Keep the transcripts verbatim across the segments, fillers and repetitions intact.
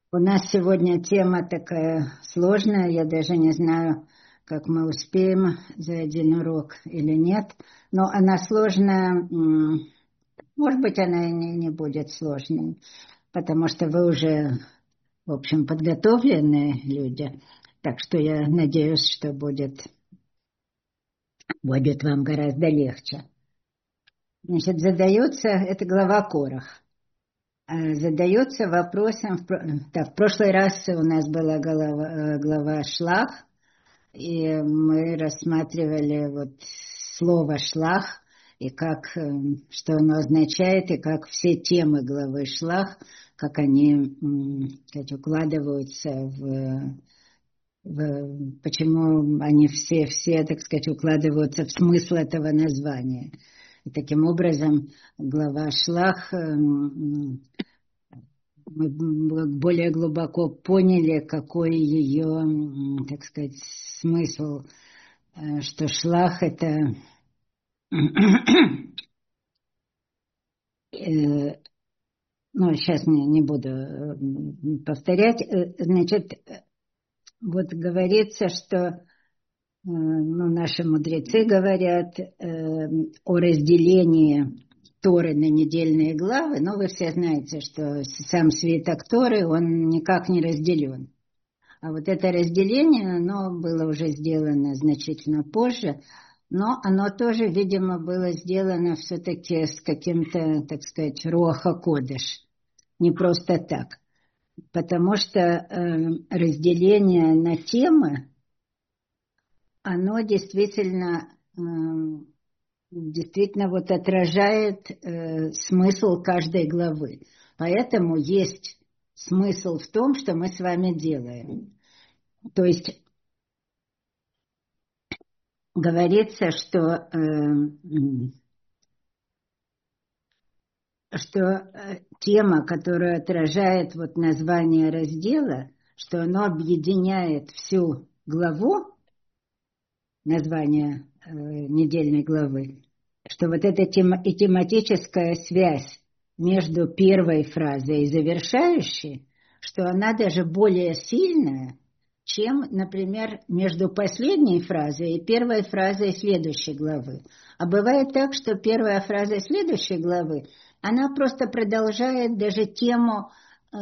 У нас сегодня тема такая сложная, я даже не знаю, как мы успеем за один урок или нет, но она сложная, м, может быть, она и не, не будет сложной, потому что вы уже, в общем, подготовленные люди, так что я надеюсь, что будет, будет вам гораздо легче. Значит, задается, это глава Корах. Э, задается вопросом, в про- так, в прошлый раз у нас была глава, э, глава Шлах, и мы рассматривали вот слово «шлах» и как, э, что оно означает, и как все темы главы «шлах», как они, м, сказать, укладываются в, в- почему они все, все, так сказать, укладываются в смысл этого названия. И таким образом глава «шлах» м, мы более глубоко поняли, какой ее, м, так сказать, смысл, э, что шлах это э, ну, сейчас не, не буду э, повторять. Э, Значит, э, вот говорится, что э, ну, наши мудрецы говорят э, о разделении Торы на недельные главы, но вы все знаете, что сам свиток Торы, он никак не разделен. А вот это разделение, оно было уже сделано значительно позже, но оно тоже, видимо, было сделано все-таки с каким-то, так сказать, руаха кодеш, не просто так. Потому что э, разделение на темы, оно действительно, э, действительно вот отражает э, смысл каждой главы. Поэтому есть смысл в том, что мы с вами делаем. То есть говорится, что, э, что э, тема, которая отражает вот название раздела, что оно объединяет всю главу, название э, недельной главы, что вот эта тема, и тематическая связь между первой фразой и завершающей, что она даже более сильная, чем, например, между последней фразой и первой фразой следующей главы. А бывает так, что первая фраза следующей главы, она просто продолжает даже тему, э,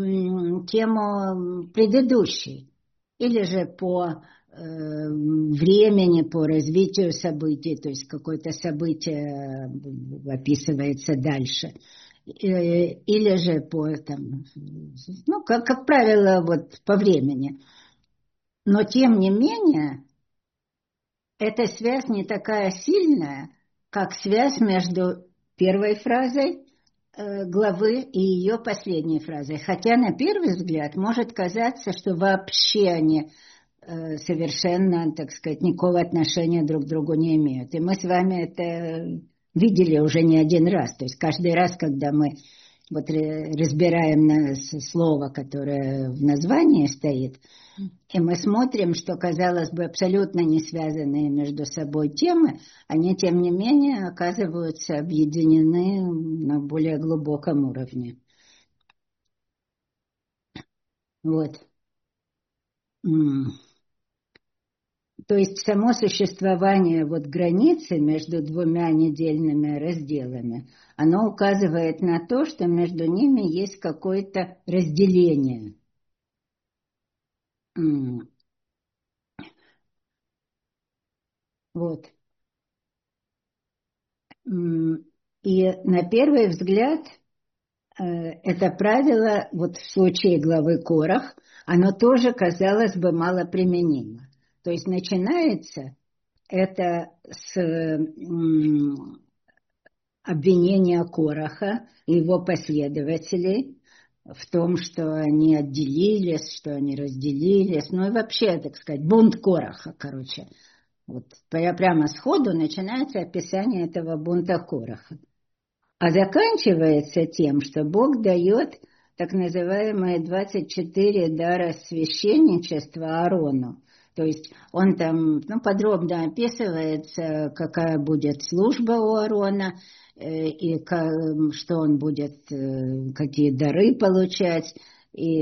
тему предыдущей. Или же по э, времени, по развитию событий, то есть какое-то событие описывается дальше. Или же по, там, ну, как, как правило, вот по времени. Но тем не менее, эта связь не такая сильная, как связь между первой фразой э, главы и ее последней фразой. Хотя на первый взгляд может казаться, что вообще они э, совершенно, так сказать, никакого отношения друг к другу не имеют. И мы с вами это видели уже не один раз. То есть каждый раз, когда мы вот разбираем слово, которое в названии стоит, и мы смотрим, что, казалось бы, абсолютно не связанные между собой темы, они, тем не менее, оказываются объединены на более глубоком уровне. Вот. То есть само существование вот границы между двумя недельными разделами, оно указывает на то, что между ними есть какое-то разделение. Вот. И на первый взгляд это правило, вот в случае главы Корах, оно тоже, казалось бы, малоприменимо. То есть начинается это с обвинения Кораха и его последователей в том, что они отделились, что они разделились, ну и вообще, так сказать, бунт Кораха, короче. Вот прямо сходу начинается описание этого бунта Кораха. А заканчивается тем, что Бог дает так называемые двадцать четыре дара священничества Аарону. То есть он там ну, подробно описывается, какая будет служба у Аарона, э, и как, что он будет, э, какие дары получать. И,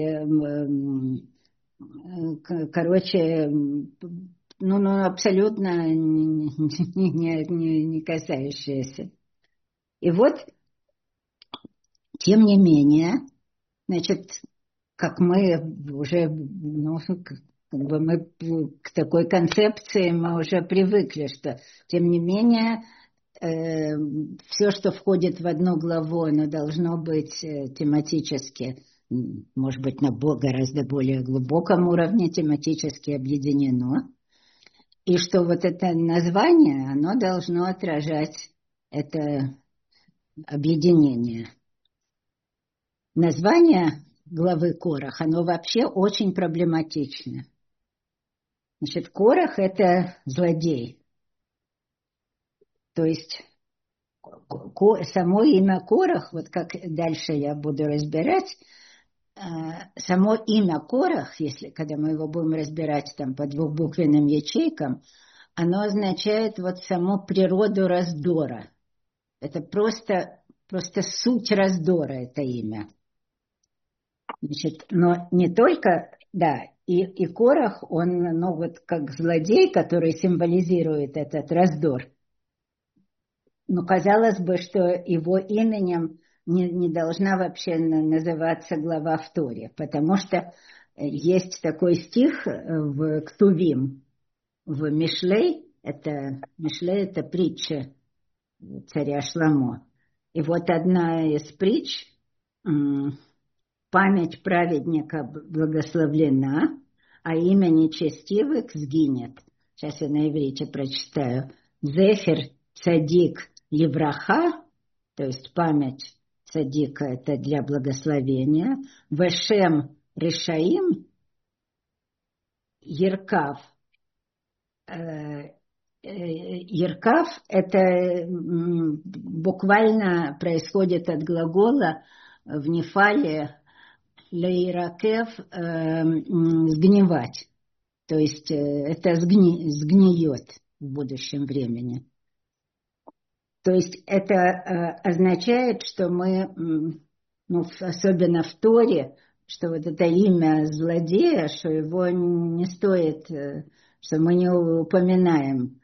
короче, ну, ну абсолютно не, не, не, не касающиеся. И вот, тем не менее, значит, как мы уже, ну, как бы мы к такой концепции мы уже привыкли, что, тем не менее, э, все, что входит в одну главу, оно должно быть э, тематически, может быть, на гораздо более глубоком уровне тематически объединено. И что вот это название, оно должно отражать это объединение. Название главы Корах, оно вообще очень проблематично. Значит, Корах – это злодей. То есть само имя Корах, вот как дальше я буду разбирать, само имя Корах, если, когда мы его будем разбирать там по двухбуквенным ячейкам, оно означает вот саму природу раздора. Это просто, просто суть раздора, это имя. Значит, но не только, да, и, и Корах, он, ну вот как злодей, который символизирует этот раздор. Но казалось бы, что его именем не, не должна вообще называться глава в Торе, потому что есть такой стих в Ктувим, в Мишлей, это, Мишлей это притча царя Шломо. И вот одна из притч, память праведника благословлена, а имя нечестивых сгинет. Сейчас я на иврите прочитаю. Зефер цадик левраха, то есть память цадика это для благословения. Вешем решаим Еркав. Еркав это буквально происходит от глагола в нефале лейракев сгнивать. То есть это сгни, сгниет в будущем времени. То есть это означает, что мы, ну, особенно в Торе, что вот это имя злодея, что его не стоит, что мы не упоминаем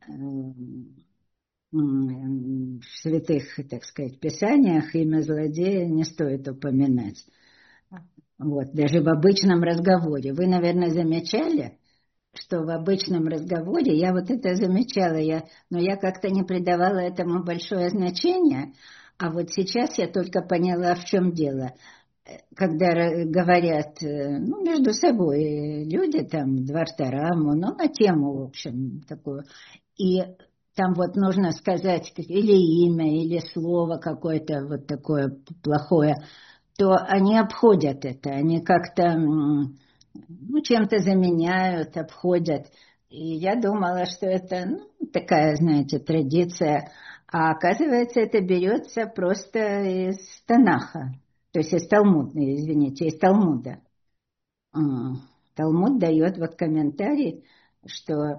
в святых, так сказать, писаниях, имя злодея не стоит упоминать. Вот, даже в обычном разговоре. Вы, наверное, замечали, что в обычном разговоре, я вот это замечала, я, но я как-то не придавала этому большое значение, а вот сейчас я только поняла, в чем дело. Когда говорят, ну, между собой люди, там, двартараму, ну, на тему, в общем, такую, и там вот нужно сказать или имя, или слово какое-то вот такое плохое, то они обходят это, они как-то, ну, чем-то заменяют, обходят. И я думала, что это, ну, такая, знаете, традиция, а оказывается, это берется просто из Танаха, то есть из Талмуда, извините, из Талмуда. Талмуд дает вот комментарий, что,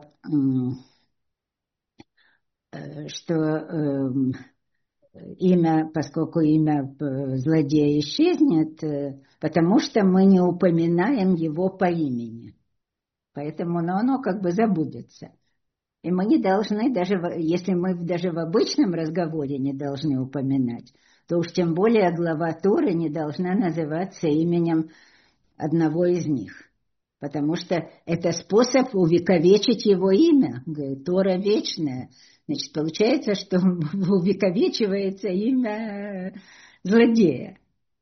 что имя, поскольку имя злодея исчезнет, потому что мы не упоминаем его по имени. Поэтому ну, оно как бы забудется. И мы не должны, даже если мы даже в обычном разговоре не должны упоминать, то уж тем более глава Торы не должна называться именем одного из них. Потому что это способ увековечить его имя. Тора вечная. Значит, получается, что увековечивается имя злодея.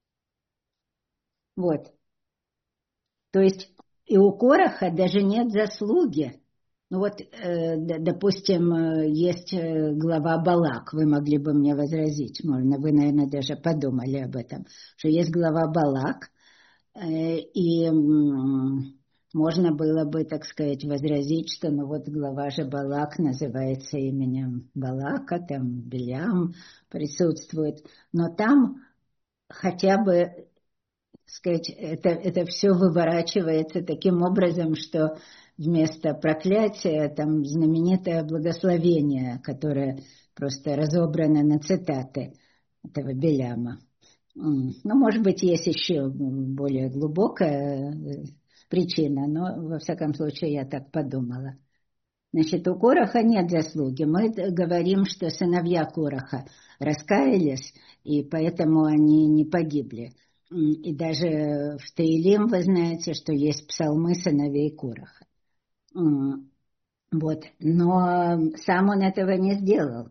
Вот. То есть и у Кораха даже нет заслуги. Ну вот, э, допустим, есть глава Балак, вы могли бы мне возразить, можно, вы, наверное, даже подумали об этом, что есть глава Балак, э, и э, можно было бы, так сказать, возразить, что ну вот глава же Балак называется именем Балака, там Билям присутствует, но там хотя бы, сказать, это, это все выворачивается таким образом, что вместо проклятия там знаменитое благословение, которое просто разобрано на цитаты этого Биляма. Ну, может быть, есть еще более глубокая причина, но, во всяком случае, я так подумала. Значит, у Кораха нет заслуги. Мы говорим, что сыновья Кораха раскаялись, и поэтому они не погибли. И даже в Таилим вы знаете, что есть псалмы сыновей Кораха. Вот. Но сам он этого не сделал.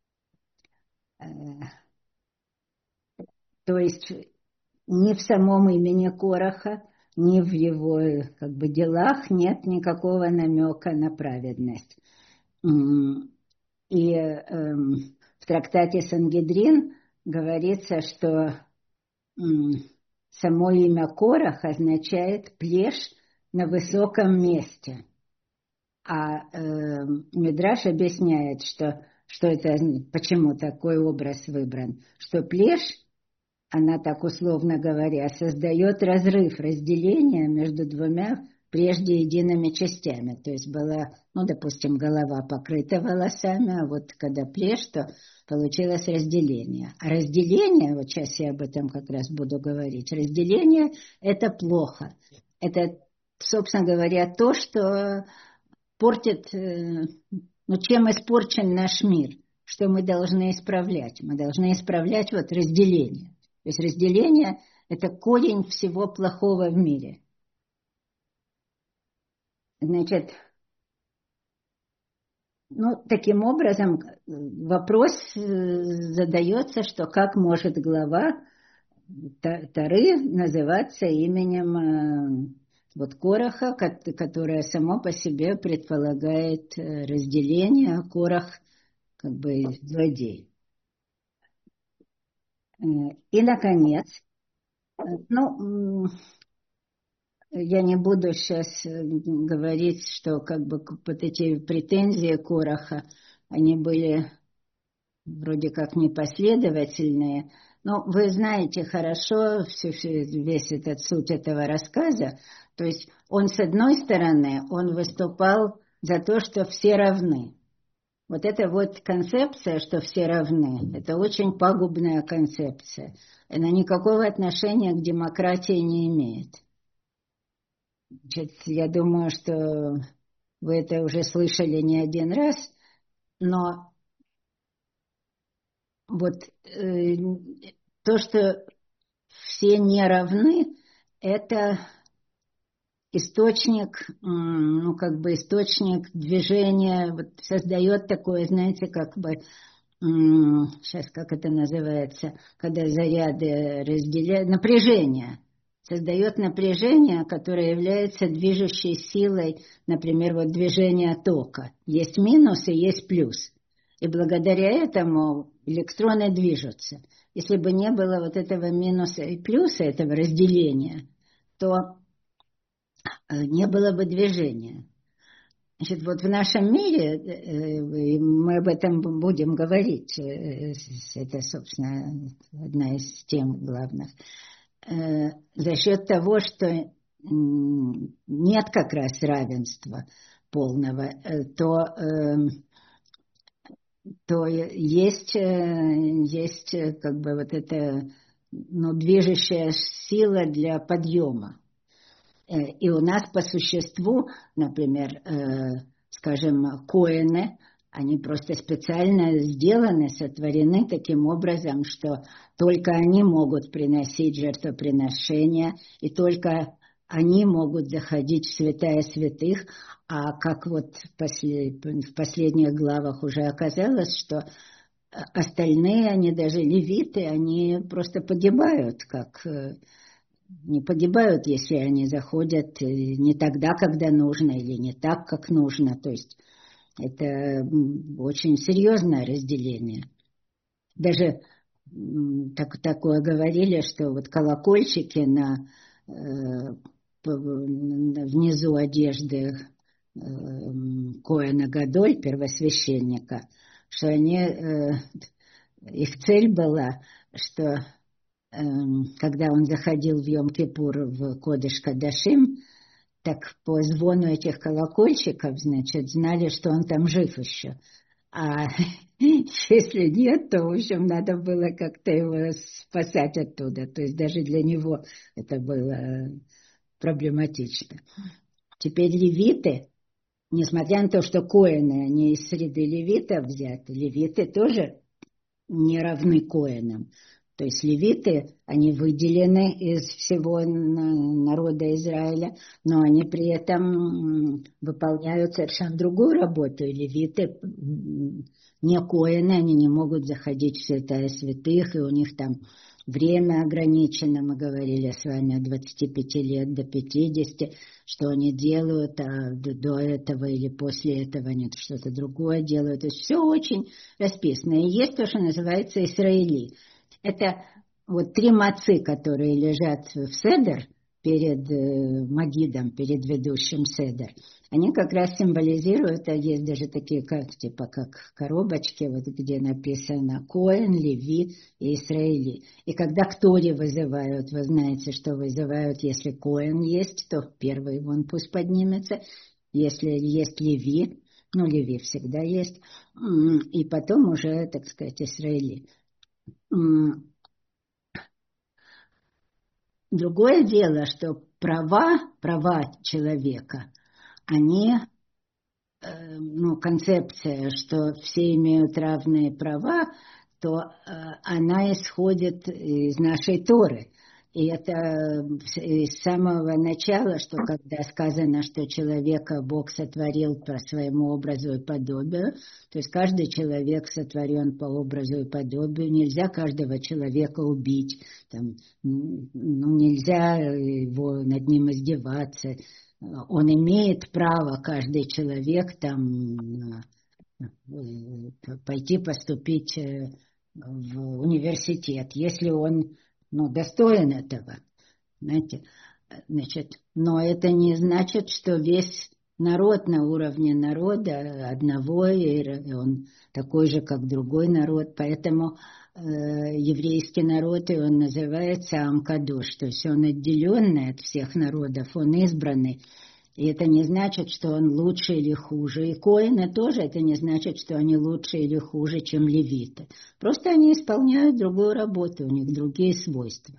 То есть ни в самом имени Кораха, ни в его как бы делах нет никакого намека на праведность. И э, в трактате Сангедрин говорится, что э, само имя Корах означает плешь на высоком месте. А э, Мидраш объясняет, что, что это, почему такой образ выбран, что плешь, она так условно говоря, создает разрыв, разделение между двумя прежде едиными частями. То есть была, ну, допустим, голова покрыта волосами, а вот когда плешь, то получилось разделение. А разделение, вот сейчас я об этом как раз буду говорить, разделение – это плохо. Это, собственно говоря, то, что портит, ну, чем испорчен наш мир, что мы должны исправлять. Мы должны исправлять вот разделение. То есть разделение – это корень всего плохого в мире. Значит, ну, таким образом вопрос задается, что как может глава Торы называться именем вот Кораха, которое само по себе предполагает разделение, а Корах как бы злодей. И, наконец, ну, я не буду сейчас говорить, что как бы вот эти претензии Кораха, они были вроде как непоследовательные, но вы знаете хорошо всю, весь этот суть этого рассказа. То есть он, с одной стороны, он выступал за то, что все равны. Вот эта вот концепция, что все равны, это очень пагубная концепция. Она никакого отношения к демократии не имеет. Значит, я думаю, что вы это уже слышали не один раз, но вот э, то, что все не равны, это источник, ну, как бы источник движения, вот создает такое, знаете, как бы, сейчас как это называется, когда заряды разделяют, напряжение. Создает напряжение, которое является движущей силой, например, вот движение тока. Есть минус и есть плюс. И благодаря этому электроны движутся. Если бы не было вот этого минуса и плюса, этого разделения, то не было бы движения. Значит, вот в нашем мире, мы об этом будем говорить, это, собственно, одна из тем главных, за счет того, что нет как раз равенства полного, то, то есть, есть как бы вот эта, ну, движущая сила для подъема. И у нас по существу, например, скажем, коэны, они просто специально сделаны, сотворены таким образом, что только они могут приносить жертвоприношения, и только они могут заходить в святая святых, а как вот в, послед... в последних главах уже оказалось, что остальные, они даже левиты, они просто погибают, как... не погибают, если они заходят не тогда, когда нужно, или не так, как нужно. То есть это очень серьезное разделение. Даже так, такое говорили, что вот колокольчики на, э, внизу одежды э, Коэна Гадоль, первосвященника, что они, э, их цель была, что когда он заходил в Йом-Кипур в Кодеш Кадашим, так по звону этих колокольчиков, значит, знали, что он там жив еще. А если нет, то, в общем, надо было как-то его спасать оттуда. То есть даже для него это было проблематично. Теперь левиты, несмотря на то, что коэны, они из среды левитов взяты, левиты тоже не равны коэнам. То есть левиты, они выделены из всего народа Израиля, но они при этом выполняют совершенно другую работу. И левиты не коэны, они не могут заходить в святая святых, и у них там время ограничено. Мы говорили с вами от двадцати пяти лет до пятидесяти, что они делают, а до этого или после этого они что-то другое делают. То есть все очень расписано. И есть то, что называется Исраили. Это вот три мацы, которые лежат в седер перед э, магидом, перед ведущим седер. Они как раз символизируют, а есть даже такие, как, типа как коробочки, вот где написано Коэн, Леви и Исраили. И когда к Торе вызывают, вы знаете, что вызывают, если Коэн есть, то первый вон пусть поднимется, если есть Леви, ну Леви всегда есть, и потом уже, так сказать, Исраили. Другое дело, что права, права человека, они, э, ну, концепция, что все имеют равные права, то э, она исходит из нашей Торы. И это с самого начала, что когда сказано, что человека Бог сотворил по своему образу и подобию, то есть каждый человек сотворен по образу и подобию, нельзя каждого человека убить, там, ну, нельзя его над ним издеваться, он имеет право, каждый человек, там, пойти поступить в университет, если он, ну, достоин этого, знаете, значит, но это не значит, что весь народ на уровне народа одного, и он такой же, как другой народ, поэтому э, еврейский народ, и он называется Ам-Кадош, то есть он отделенный от всех народов, он избранный. И это не значит, что он лучше или хуже. И коэны тоже это не значит, что они лучше или хуже, чем левиты. Просто они исполняют другую работу, у них другие свойства.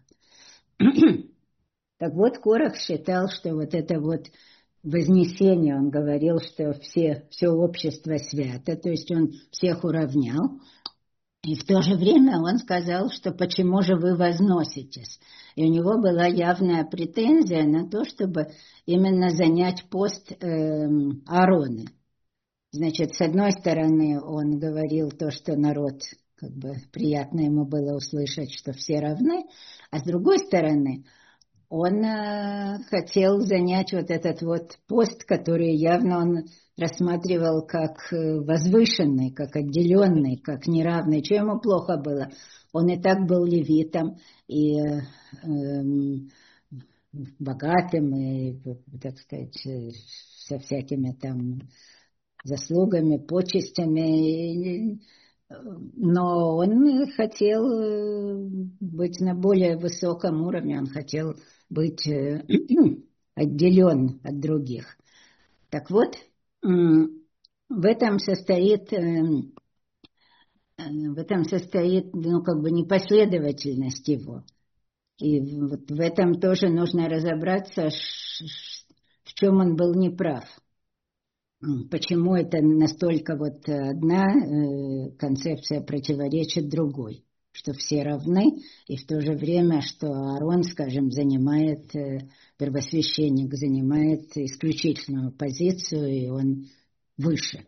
Так вот, Корах считал, что вот это вот вознесение, он говорил, что все, все общество свято, то есть он всех уравнял. И в то же время он сказал, что почему же вы возноситесь? И у него была явная претензия на то, чтобы именно занять пост э, Аарона. Значит, с одной стороны, он говорил то, что народ, как бы приятно ему было услышать, что все равны, а с другой стороны, он э, хотел занять вот этот вот пост, который явно он рассматривал как возвышенный, как отделенный, как неравный. Чем ему плохо было? Он и так был левитом, и э, э, богатым, и, так сказать, со всякими там заслугами, почестями, но он хотел быть на более высоком уровне, он хотел быть отделен от других. Так вот, в этом состоит, в этом состоит, ну, как бы непоследовательность его. И вот в этом тоже нужно разобраться, в чем он был неправ. Почему это настолько вот одна э, концепция противоречит другой, что все равны, и в то же время, что Аарон, скажем, занимает, э, первосвященник занимает исключительную позицию, и он выше.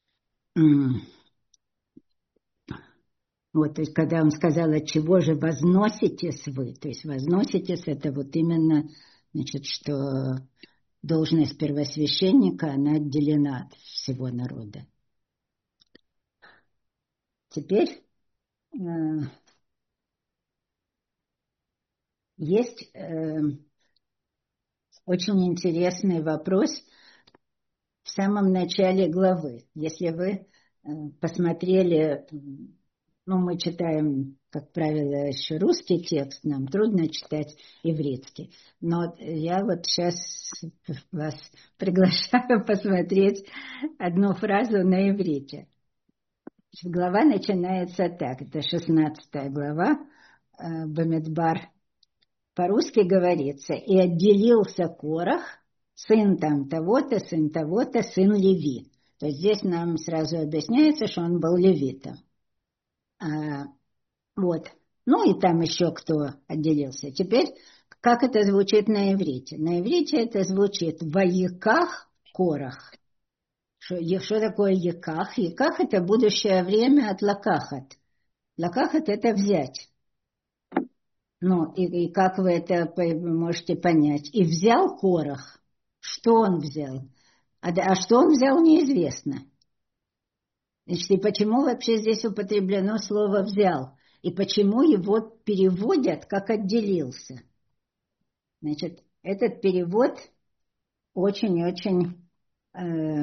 Вот, то есть, когда он сказал, от чего же возноситесь вы, то есть возноситесь, это вот именно, значит, что должность первосвященника, она отделена от всего народа. Теперь э, есть э, очень интересный вопрос в самом начале главы. Если вы э, посмотрели, ну, мы читаем, как правило, еще русский текст, нам трудно читать ивритский. Но я вот сейчас вас приглашаю посмотреть одну фразу на иврите. Глава начинается так, это шестнадцатая глава, э, Бамидбар. По-русски говорится: и отделился Корах, сын там того-то, сын того-то, сын Леви. То есть здесь нам сразу объясняется, что он был левитом. А, вот. Ну и там еще кто отделился. Теперь, как это звучит на иврите? На иврите это звучит «Ваиках Корах». Что, что такое Яках? Яках — это будущее время от лакахат. Лакахат — это взять. Ну, и, и как вы это можете понять? И взял Корах. Что он взял? А, а что он взял, неизвестно. Значит, и почему вообще здесь употреблено слово «взял»? И почему его переводят как «отделился»? Значит, этот перевод очень-очень э,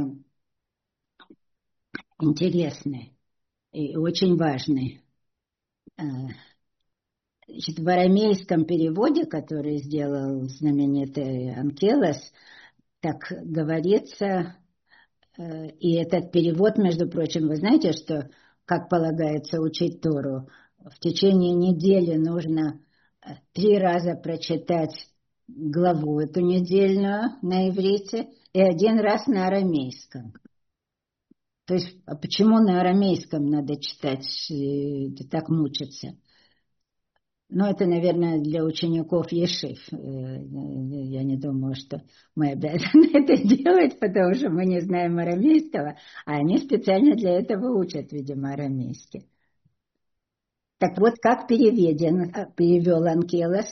интересный и очень важный. Э, значит, в арамейском переводе, который сделал знаменитый Анкелос, так говорится, э, и этот перевод, между прочим, вы знаете, что, как полагается учить Тору, в течение недели нужно три раза прочитать главу эту недельную на иврите и один раз на арамейском. То есть, а почему на арамейском надо читать, так мучиться? Ну, это, наверное, для учеников ешив. Я не думаю, что мы обязаны это делать, потому что мы не знаем арамейского, а они специально для этого учат, видимо, арамейский. Так вот, как переведен, перевел Анкелос?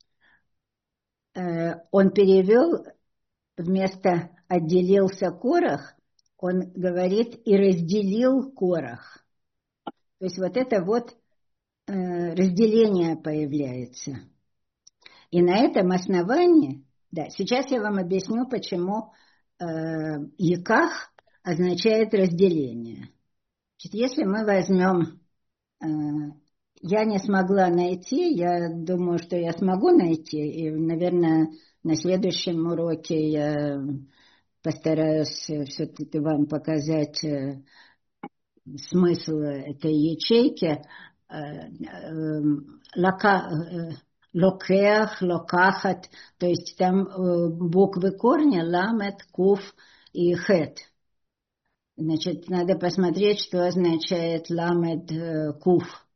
Он перевел вместо «отделился Корах», он говорит «и разделил Корах». То есть вот это вот разделение появляется. И на этом основании, да, сейчас я вам объясню, почему э, Яках означает разделение. Значит, если мы возьмем, э, я не смогла найти, я думаю, что я смогу найти, и, наверное, на следующем уроке я постараюсь все-таки вам показать э, смысл этой ячейки. Лока, локех, локахат, то есть там буквы корня ламет, куф и хет. Значит, надо посмотреть, что означает ламет, куф.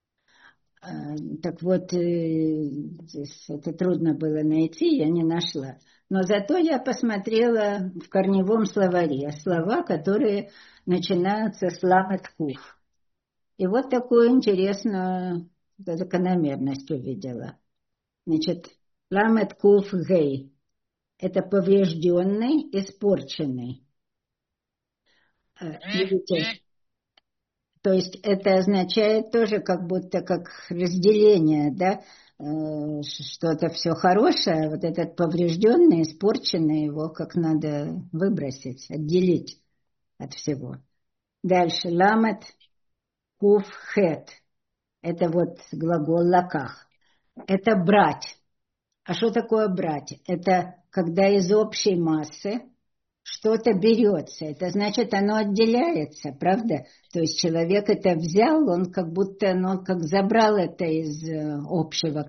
Так вот, это трудно было найти, я не нашла. Но зато я посмотрела в корневом словаре слова, которые начинаются с ламет, куф. И вот такую интересную закономерность увидела. Значит, ламет куф гей – это поврежденный, испорченный. Видите? То есть это означает тоже как будто как разделение, да, что-то все хорошее, а вот этот поврежденный, испорченный, его как надо выбросить, отделить от всего. Дальше, ламет куф хет. Это вот глагол лаках. Это брать. А что такое брать? Это когда из общей массы что-то берется. Это значит, оно отделяется, правда? То есть человек это взял, он как будто, ну, как забрал это из общего,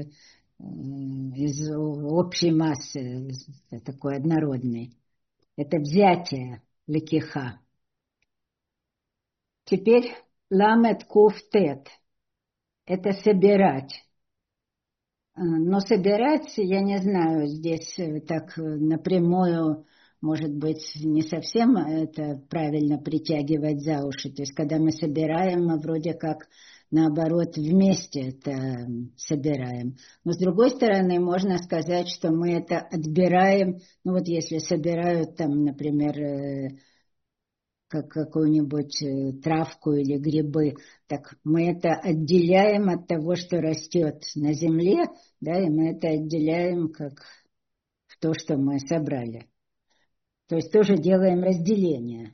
из общей массы, такой однородный. Это взятие лекиха. Теперь ламет куфтет. Это собирать. Но собирать, я не знаю, здесь так напрямую, может быть, не совсем это правильно притягивать за уши. То есть, когда мы собираем, мы вроде как, наоборот, вместе это собираем. Но, с другой стороны, можно сказать, что мы это отбираем. Ну, вот если собирают там, например, как какую-нибудь травку или грибы, так мы это отделяем от того, что растет на земле, да, и мы это отделяем как в то, что мы собрали. То есть тоже делаем разделение.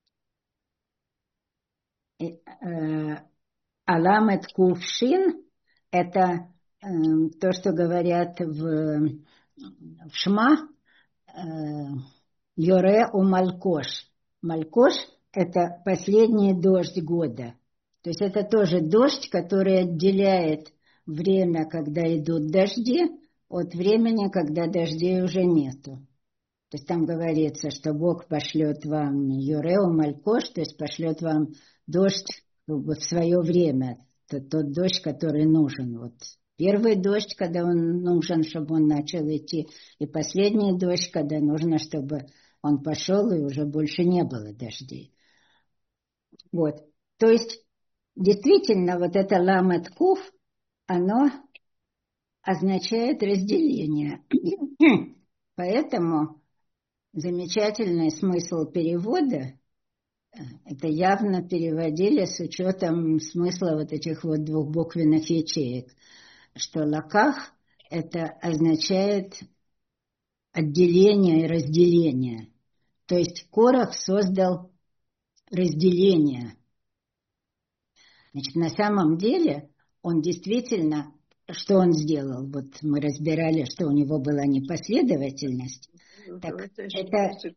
Аламет кувшин – это э, то, что говорят в, в Шма, э, Йоре у Малькош. Малькош это последний дождь года. То есть это тоже дождь, который отделяет время, когда идут дожди, от времени, когда дождей уже нету. То есть там говорится, что Бог пошлет вам Юреу Малькош, то есть пошлет вам дождь в свое время. Это тот дождь, который нужен. Вот первый дождь, когда он нужен, чтобы он начал идти, и последний дождь, когда нужно, чтобы он пошел, и уже больше не было дождей. Вот. То есть действительно вот это ламет куф, оно означает разделение. Поэтому замечательный смысл перевода, это явно переводили с учетом смысла вот этих вот двухбуквенных ячеек, что лаках это означает отделение и разделение. То есть Корах создал разделение. Значит, на самом деле он действительно, что он сделал? Вот мы разбирали, что у него была непоследовательность. Так, это,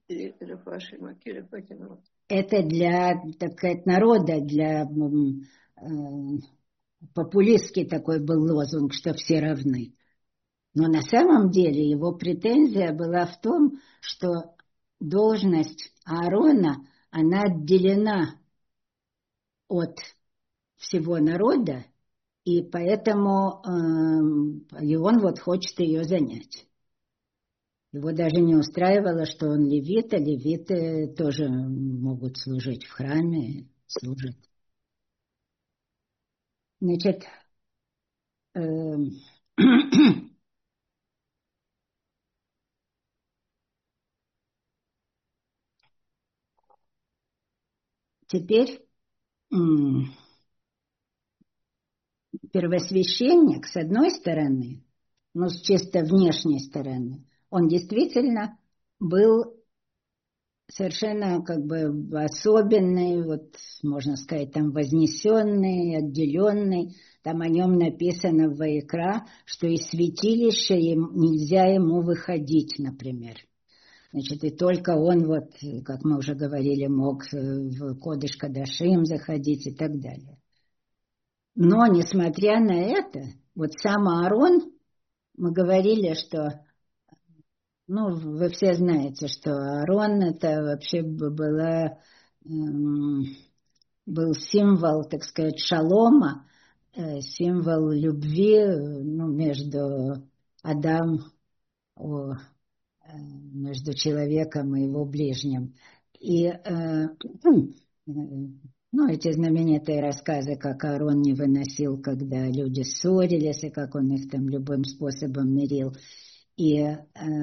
это для, так сказать, народа, для э, популистский такой был лозунг, что все равны. Но на самом деле его претензия была в том, что должность Аарона, она отделена от всего народа, и поэтому э, и он вот хочет ее занять. Его даже не устраивало, что он левит, а левиты тоже могут служить в храме, служат. Значит, э, теперь первосвященник, с одной стороны, ну, с чисто внешней стороны, он действительно был совершенно как бы особенный, вот можно сказать, там вознесенный, отделенный. Там о нем написано в Ваикра, что из святилища им, нельзя ему выходить, например. Значит, и только он, вот, как мы уже говорили, мог в Кодеш Кадашим заходить и так далее. Но, несмотря на это, вот сам Аарон, мы говорили, что, ну, вы все знаете, что Аарон это вообще была, эм, был символ, так сказать, шалома, э, символ любви, ну, между Адам, о, э, между человеком и его ближним. И э, ну, эти знаменитые рассказы, как Аарон не выносил, когда люди ссорились, и как он их там любым способом мирил. И э,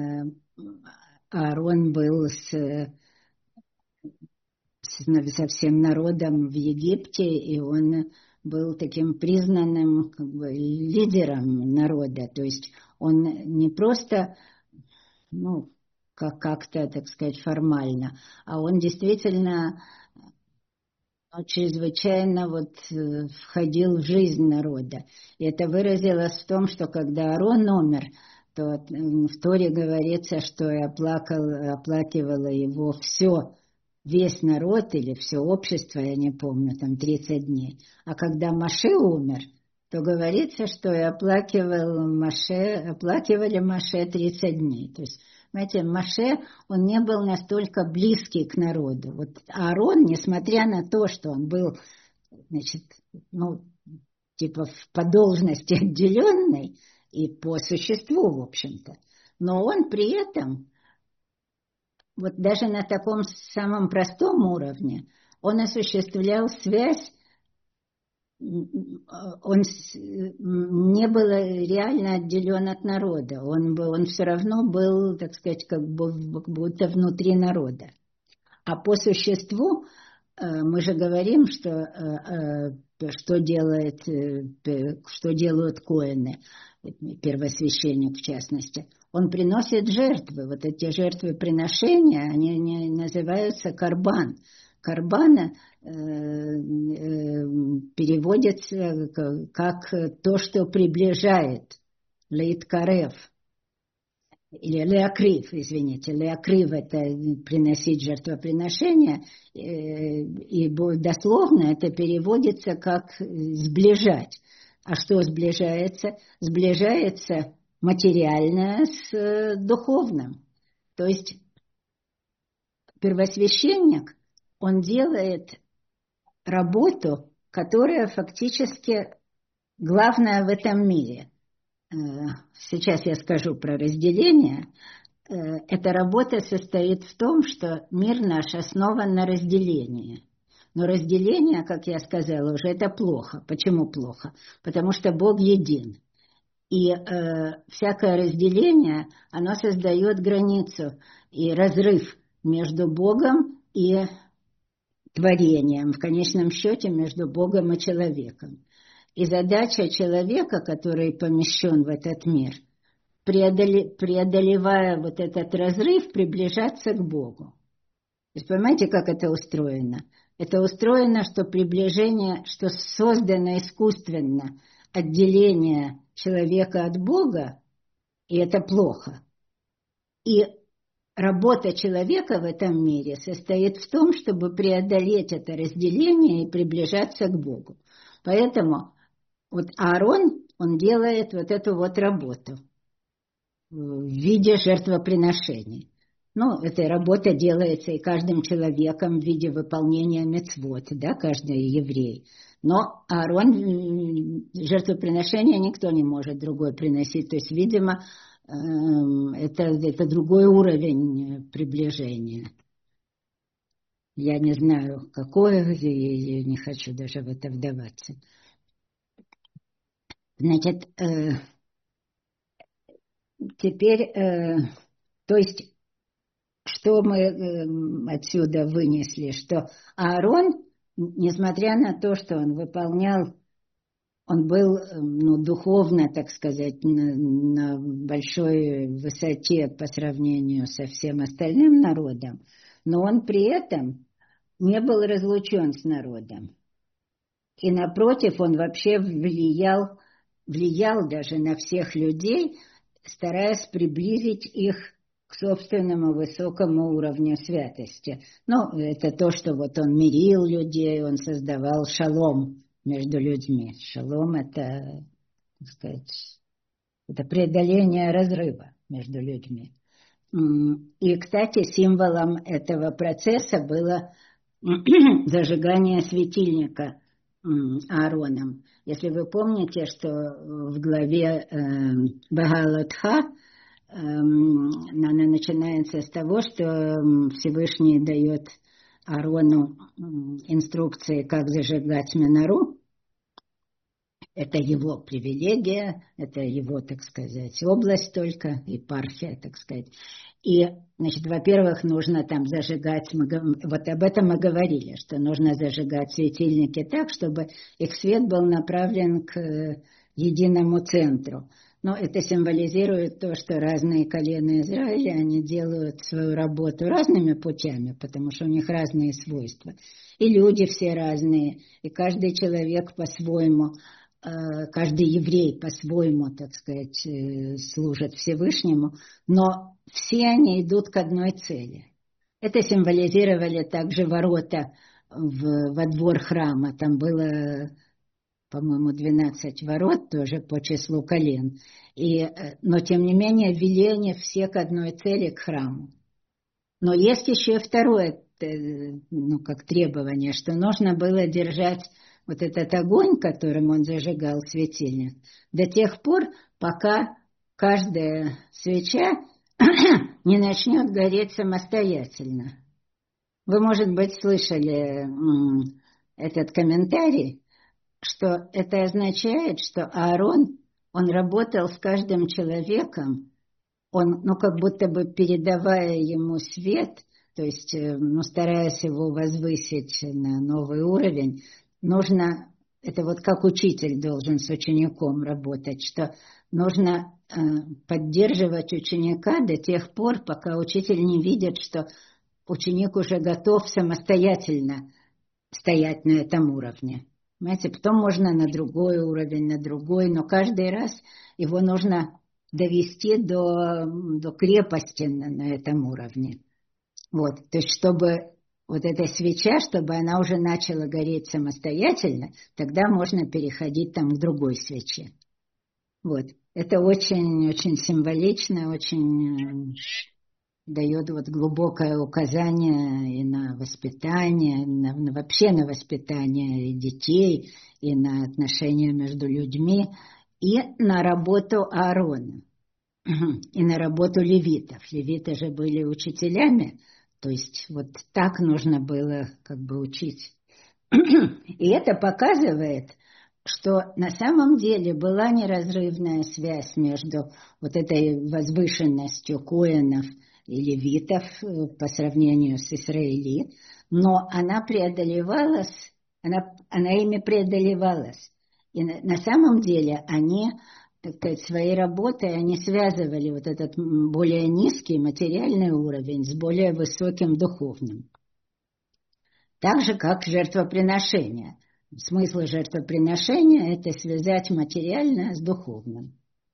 Аарон был с, с, со всем народом в Египте, и он был таким признанным как бы лидером народа. То есть он не просто, ну, как, как-то, так сказать, формально, а он действительно чрезвычайно вот входил в жизнь народа. И это выразилось в том, что когда Аарон умер, то в Торе говорится, что и оплакал, оплакивало его все, весь народ или все общество, я не помню, там тридцать дней. А когда Моше умер, то говорится, что и оплакивал Моше, оплакивали Моше тридцать дней. То есть, знаете, Моше, он не был настолько близкий к народу. Вот Аарон, несмотря на то, что он был, значит, ну, типа по должности отделенный и по существу, в общем-то, но он при этом, вот даже на таком самом простом уровне, он осуществлял связь, он не был реально отделен от народа, он, был, он все равно был, так сказать, как будто внутри народа. А по существу мы же говорим, что, что, делает, что делают коэны, первосвященник в частности. Он приносит жертвы, вот эти жертвоприношения, они, они называются карбан. Карбана э, э, переводится как то, что приближает, лейткарев. или леакрив, извините, леакрив — это приносить жертвоприношение, и дословно это переводится как сближать. А что сближается? Сближается материальное с духовным. То есть первосвященник, он делает работу, которая фактически главная в этом мире. Сейчас я скажу про разделение. Эта работа состоит в том, что мир наш основан на разделении. Но разделение, как я сказала уже, это плохо. Почему плохо? Потому что Бог един. И э, всякое разделение, оно создает границу и разрыв между Богом и творением, в конечном счете между Богом и человеком. И задача человека, который помещен в этот мир, преодоле, преодолевая вот этот разрыв, приближаться к Богу. То есть понимаете, как это устроено? Это устроено, что приближение, что создано искусственно отделение человека от Бога, и это плохо. И работа человека в этом мире состоит в том, чтобы преодолеть это разделение и приближаться к Богу. Поэтому вот Аарон, он делает вот эту вот работу в виде жертвоприношений. Ну, эта работа делается и каждым человеком в виде выполнения мицвот, да, каждый еврей. Но Аарон, жертвоприношения никто не может другой приносить. То есть, видимо, это, это другой уровень приближения. Я не знаю, какое, и не хочу даже в это вдаваться. Значит, э, теперь, э, то есть, что мы э, отсюда вынесли, что Аарон, несмотря на то, что он выполнял, он был, ну, духовно, так сказать, на, на большой высоте по сравнению со всем остальным народом, но он при этом не был разлучен с народом. И напротив, он вообще влиял, влиял даже на всех людей, стараясь приблизить их к собственному высокому уровню святости. Ну, это то, что вот он мирил людей, он создавал шалом между людьми. Шалом — это, так сказать, это преодоление разрыва между людьми. И, кстати, символом этого процесса было зажигание светильника Аароном. Если вы помните, что в главе э, Багалатха э, она начинается с того, что Всевышний дает Аарону инструкции, как зажигать минору. Это его привилегия, это его, так сказать, область только, епархия, так сказать. И, значит, во-первых, нужно там зажигать, мы, вот об этом мы говорили, что нужно зажигать светильники так, чтобы их свет был направлен к единому центру. Но это символизирует то, что разные колена Израиля, они делают свою работу разными путями, потому что у них разные свойства. И люди все разные, и каждый человек по-своему, каждый еврей по-своему, так сказать, служит Всевышнему, но все они идут к одной цели. Это символизировали также ворота в, во двор храма. Там было, по-моему, двенадцать ворот тоже по числу колен. И, но, тем не менее, вели они все к одной цели, к храму. Но есть еще и второе, ну, как требование, что нужно было держать вот этот огонь, которым он зажигал светильник, до тех пор, пока каждая свеча не начнет гореть самостоятельно. Вы, может быть, слышали м, этот комментарий, что это означает, что Аарон, он работал с каждым человеком, он, ну, как будто бы передавая ему свет, то есть, ну, стараясь его возвысить на новый уровень, нужно, это вот как учитель должен с учеником работать, что нужно э, поддерживать ученика до тех пор, пока учитель не видит, что ученик уже готов самостоятельно стоять на этом уровне. Понимаете, потом можно на другой уровень, на другой, но каждый раз его нужно довести до, до крепости на, на этом уровне. Вот, то есть, чтобы вот эта свеча, чтобы она уже начала гореть самостоятельно, тогда можно переходить там к другой свече. Вот, это очень-очень символично, очень дает вот глубокое указание и на воспитание, на, на, вообще на воспитание детей, и на отношения между людьми, и на работу Аарона, и на работу левитов. Левиты же были учителями, то есть вот так нужно было как бы учить. И это показывает, что на самом деле была неразрывная связь между вот этой возвышенностью коэнов и левитов по сравнению с Исраили, но она преодолевалась, она, она ими преодолевалась. И на, на самом деле они, так сказать, своей работой они связывали вот этот более низкий материальный уровень с более высоким духовным. Так же, как жертвоприношение. Смысл жертвоприношения – это связать материальное с духовным.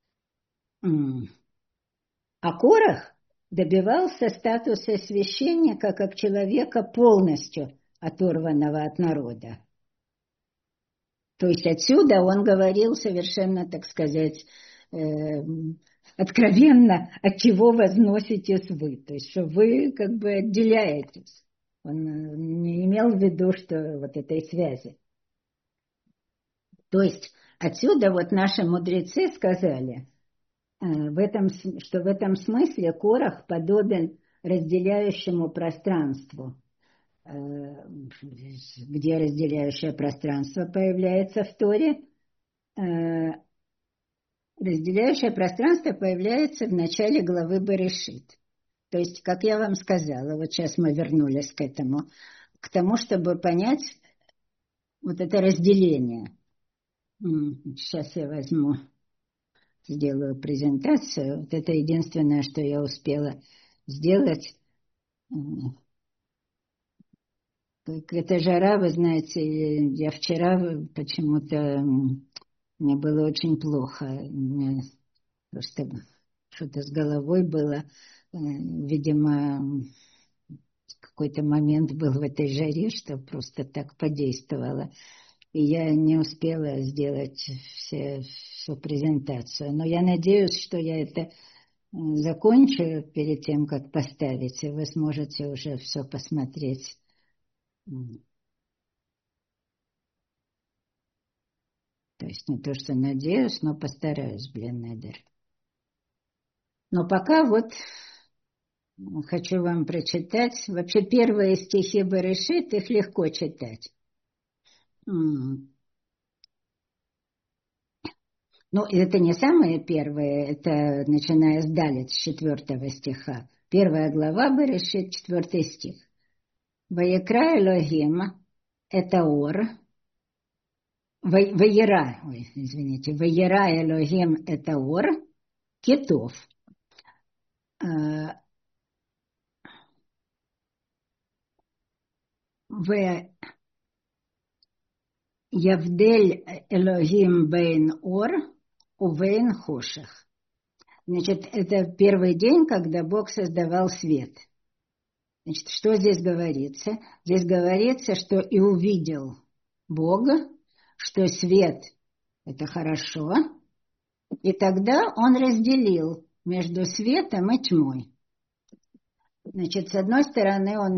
А Корах добивался статуса священника как человека полностью оторванного от народа. То есть отсюда он говорил совершенно, так сказать, э, откровенно, от чего возноситесь вы. То есть, что вы как бы отделяетесь. Он не имел в виду, что вот этой связи. То есть отсюда вот наши мудрецы сказали, в этом, что в этом смысле Корах подобен разделяющему пространству, где разделяющее пространство появляется в Торе. Разделяющее пространство появляется в начале главы Берешит. То есть, как я вам сказала, вот сейчас мы вернулись к этому, к тому, чтобы понять вот это разделение. Сейчас я возьму, сделаю презентацию. Вот это единственное, что я успела сделать. Это жара, вы знаете, я вчера почему-то, мне было очень плохо. Мне просто что-то с головой было. Видимо, какой-то момент был в этой жаре, что просто так подействовало. И я не успела сделать все, всю презентацию. Но я надеюсь, что я это закончу перед тем, как поставить, и вы сможете уже все посмотреть. То есть не то, что надеюсь, но постараюсь, блин, Недер. Но пока вот хочу вам прочитать. Вообще первые стихи Берешит, их легко читать. Ну, это не самые первые, это начиная с Далит, с четвертого стиха. Первая глава Берешит, четвертый стих. Ваекра Элохим, это Ор. Ваера, ой, извините, Ваера Элохим, это Ор, Кетов. В Явдель Элохим бейн Ор, увейн Хоших. Значит, это первый день, когда Бог создавал свет. Значит, что здесь говорится? Здесь говорится, что и увидел Бог, что свет – это хорошо, и тогда Он разделил между светом и тьмой. Значит, с одной стороны, Он,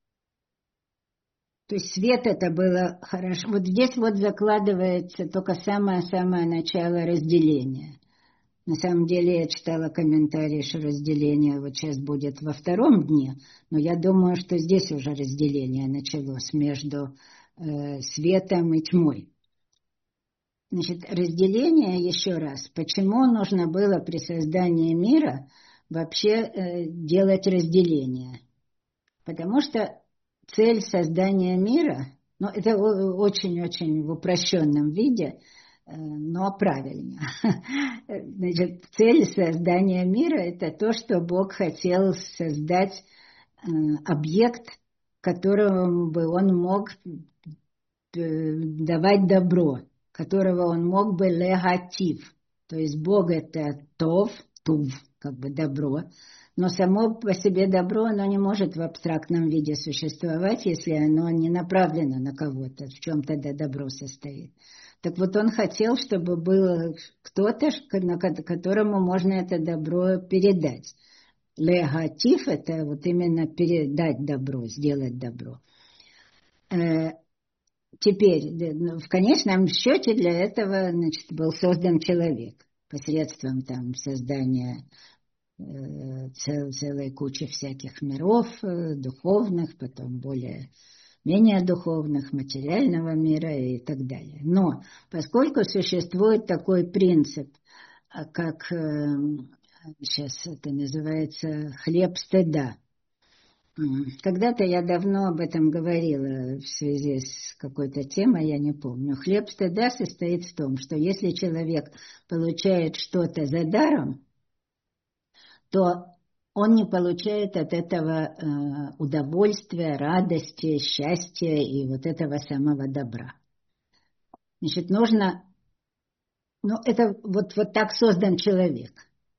то есть свет это было хорошо. Вот здесь вот закладывается только самое-самое начало разделения. На самом деле я читала комментарии, что разделение вот сейчас будет во втором дне, но я думаю, что здесь уже разделение началось между э, светом и тьмой. Значит, разделение, еще раз, почему нужно было при создании мира вообще э, делать разделение? Потому что цель создания мира, ну это очень-очень в упрощенном виде, но правильно. Значит, цель создания мира – это то, что Бог хотел создать э, объект, которому бы Он мог давать добро, которого Он мог бы легатив, То есть Бог это тов, тув, как бы добро. Но само по себе добро, оно не может в абстрактном виде существовать, если оно не направлено на кого-то, в чем тогда добро состоит. Так вот он хотел, чтобы был кто-то, которому можно это добро передать. Легатив – это вот именно передать добро, сделать добро. Теперь, в конечном счете для этого, значит, был создан человек посредством там создания цел, целой кучи всяких миров, духовных, потом более менее духовных, материального мира и так далее. Но поскольку существует такой принцип, как сейчас это называется хлеб стыда. Когда-то я давно об этом говорила в связи с какой-то темой, я не помню. Хлеб стыда состоит в том, что если человек получает что-то за даром, то он не получает от этого э, удовольствия, радости, счастья и вот этого самого добра. Значит, нужно... Ну, это вот, вот так создан человек.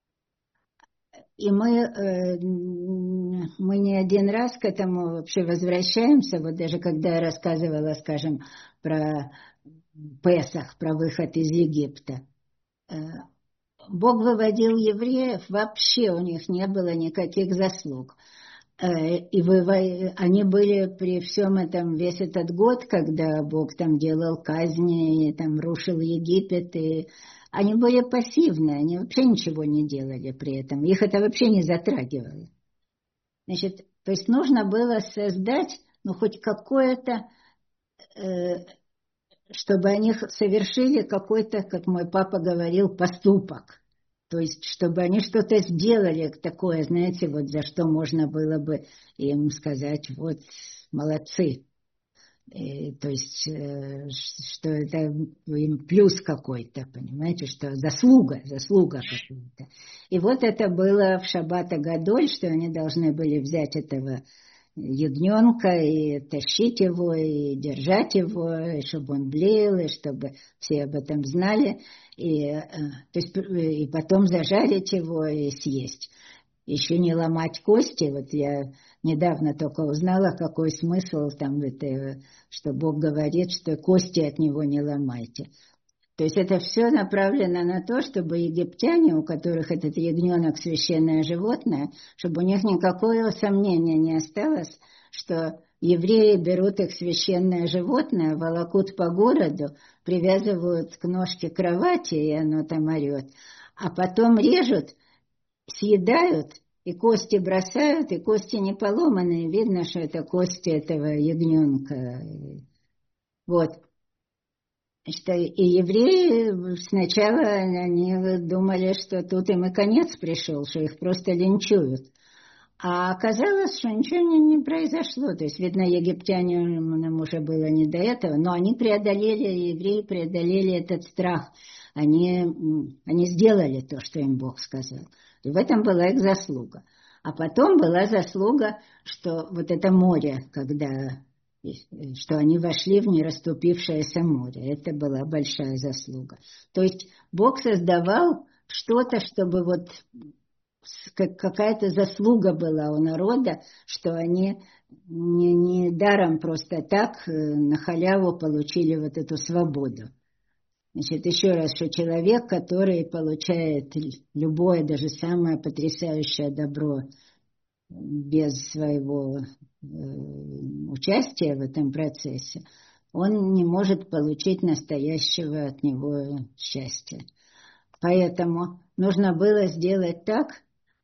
И мы, э, мы не один раз к этому вообще возвращаемся. Вот даже когда я рассказывала, скажем, про Песах, про выход из Египта. Э, Бог выводил евреев, вообще у них не было никаких заслуг. И они были при всем этом весь этот год, когда Бог там делал казни, и там рушил Египет, и они были пассивны, они вообще ничего не делали при этом, их это вообще не затрагивало. Значит, то есть нужно было создать, ну, хоть какое-то, э, чтобы они совершили какой-то, как мой папа говорил, поступок. То есть, чтобы они что-то сделали такое, знаете, вот за что можно было бы им сказать, вот, молодцы. И, то есть, э, что это им плюс какой-то, понимаете, что заслуга, заслуга какая-то. И вот это было в Шаббат а-Гадоль, что они должны были взять этого ягненка и тащить его, и держать его, и чтобы он блеял, и чтобы все об этом знали, и, то есть, и потом зажарить его и съесть. Еще не ломать кости. Вот я недавно только узнала, какой смысл там, это, что Бог говорит, что кости от него не ломайте. То есть это все направлено на то, чтобы египтяне, у которых этот ягненок священное животное, чтобы у них никакого сомнения не осталось, что евреи берут их священное животное, волокут по городу, привязывают к ножке кровати, и оно там орет, а потом режут, съедают, и кости бросают, и кости не поломанные. Видно, что это кости этого ягненка. Вот. Что и евреи сначала они думали, что тут им и конец пришел, что их просто линчуют. А оказалось, что ничего не, не произошло. То есть, видно, египтянам уже было не до этого, но они преодолели, евреи преодолели этот страх. Они, они сделали то, что им Бог сказал. И в этом была их заслуга. А потом была заслуга, что вот это море, когда... что они вошли в нераступившееся море. Это была большая заслуга. То есть Бог создавал что-то, чтобы вот какая-то заслуга была у народа, что они не, не даром просто так на халяву получили вот эту свободу. Значит, еще раз, что человек, который получает любое, даже самое потрясающее добро без своего э, участия в этом процессе, он не может получить настоящего от него счастья. Поэтому нужно было сделать так,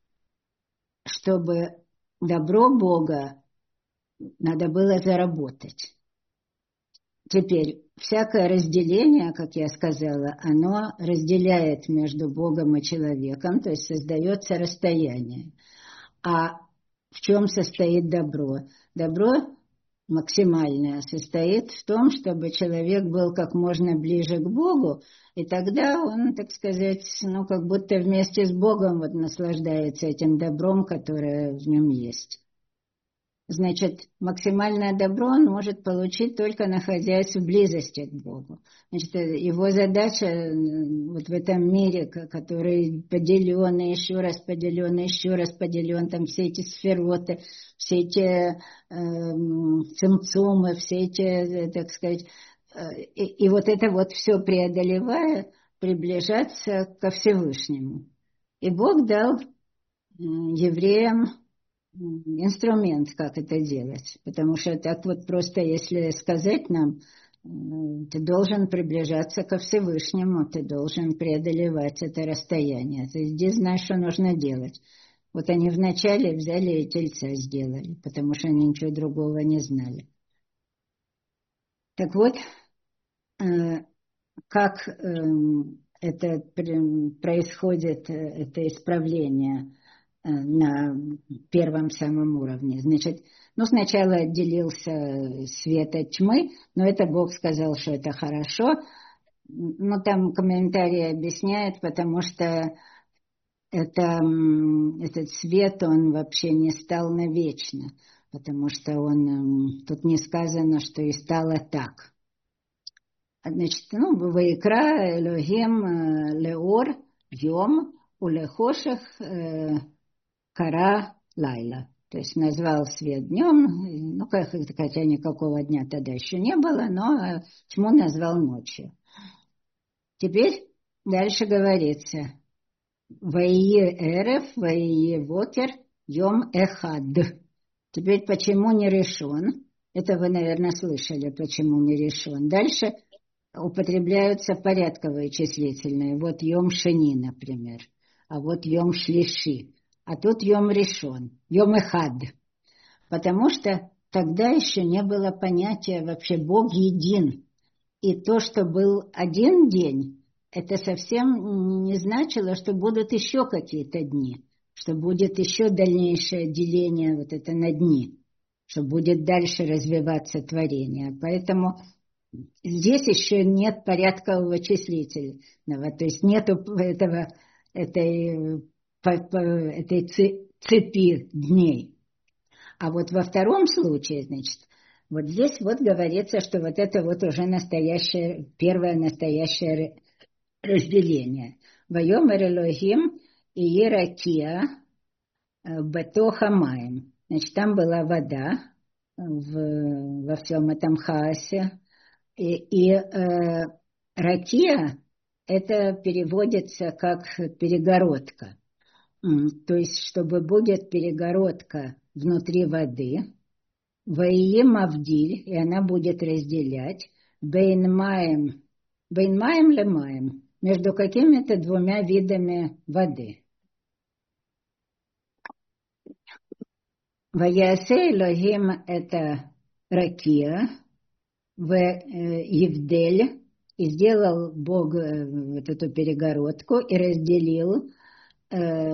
чтобы добро Бога надо было заработать. Теперь, всякое разделение, как я сказала, оно разделяет между Богом и человеком, то есть создается расстояние. А в чем состоит добро? Добро максимальное состоит в том, чтобы человек был как можно ближе к Богу, и тогда он, так сказать, ну, как будто вместе с Богом вот наслаждается этим добром, которое в нем есть. Значит, максимальное добро он может получить только находясь в близости к Богу. Значит, его задача вот в этом мире, который поделен, и еще раз поделен, и еще раз поделен, там все эти сфероты, все эти э, цимцумы, все эти, так сказать, э, и, и вот это вот все преодолевая, приближаться ко Всевышнему. И Бог дал э, евреям инструмент, как это делать. Потому что так вот просто, если сказать нам, ты должен приближаться ко Всевышнему, ты должен преодолевать это расстояние. Ты иди, знаешь, что нужно делать. Вот они вначале взяли и тельца сделали, потому что они ничего другого не знали. Так вот, как это происходит, это исправление на первом самом уровне. Значит, ну сначала отделился свет от тьмы, но это Бог сказал, что это хорошо. Но там комментарий объясняет, потому что это, этот свет, он вообще не стал навечно, потому что он, тут не сказано, что и стало так. Значит, ну, «Ваикра Элохим леор йом улехошех кара лайла». То есть назвал свет днем, ну, хотя никакого дня тогда еще не было, но тьму назвал ночью. Теперь дальше говорится: «Ваие эрев, ваие вокер, йом эхад». Теперь почему не решен? Это вы, наверное, слышали, почему не решен. Дальше употребляются порядковые числительные. Вот йом шени, например, а вот йом шлиши. А тут йом решен, йом эхад. Потому что тогда еще не было понятия вообще Бог един. И то, что был один день, это совсем не значило, что будут еще какие-то дни, что будет еще дальнейшее деление вот это на дни, что будет дальше развиваться творение. Поэтому здесь еще нет порядкового числительного, то есть нет этого, этой, этой цепи дней. А вот во втором случае, значит, вот здесь вот говорится, что вот это вот уже настоящее, первое настоящее разделение. «Вайомер Элохим ие ракия бетоха маим». Значит, там была вода в, во всем этом хаосе. И, и э, ракия, это переводится как перегородка. То есть, чтобы будет перегородка внутри воды, «Ваие мавдиль», и она будет разделять «бейн маем», «бейн маем ле маем», между какими-то двумя видами воды. «Ваясе Элохим» – это ракия, в Евдель, и сделал Бог вот эту перегородку и разделил э,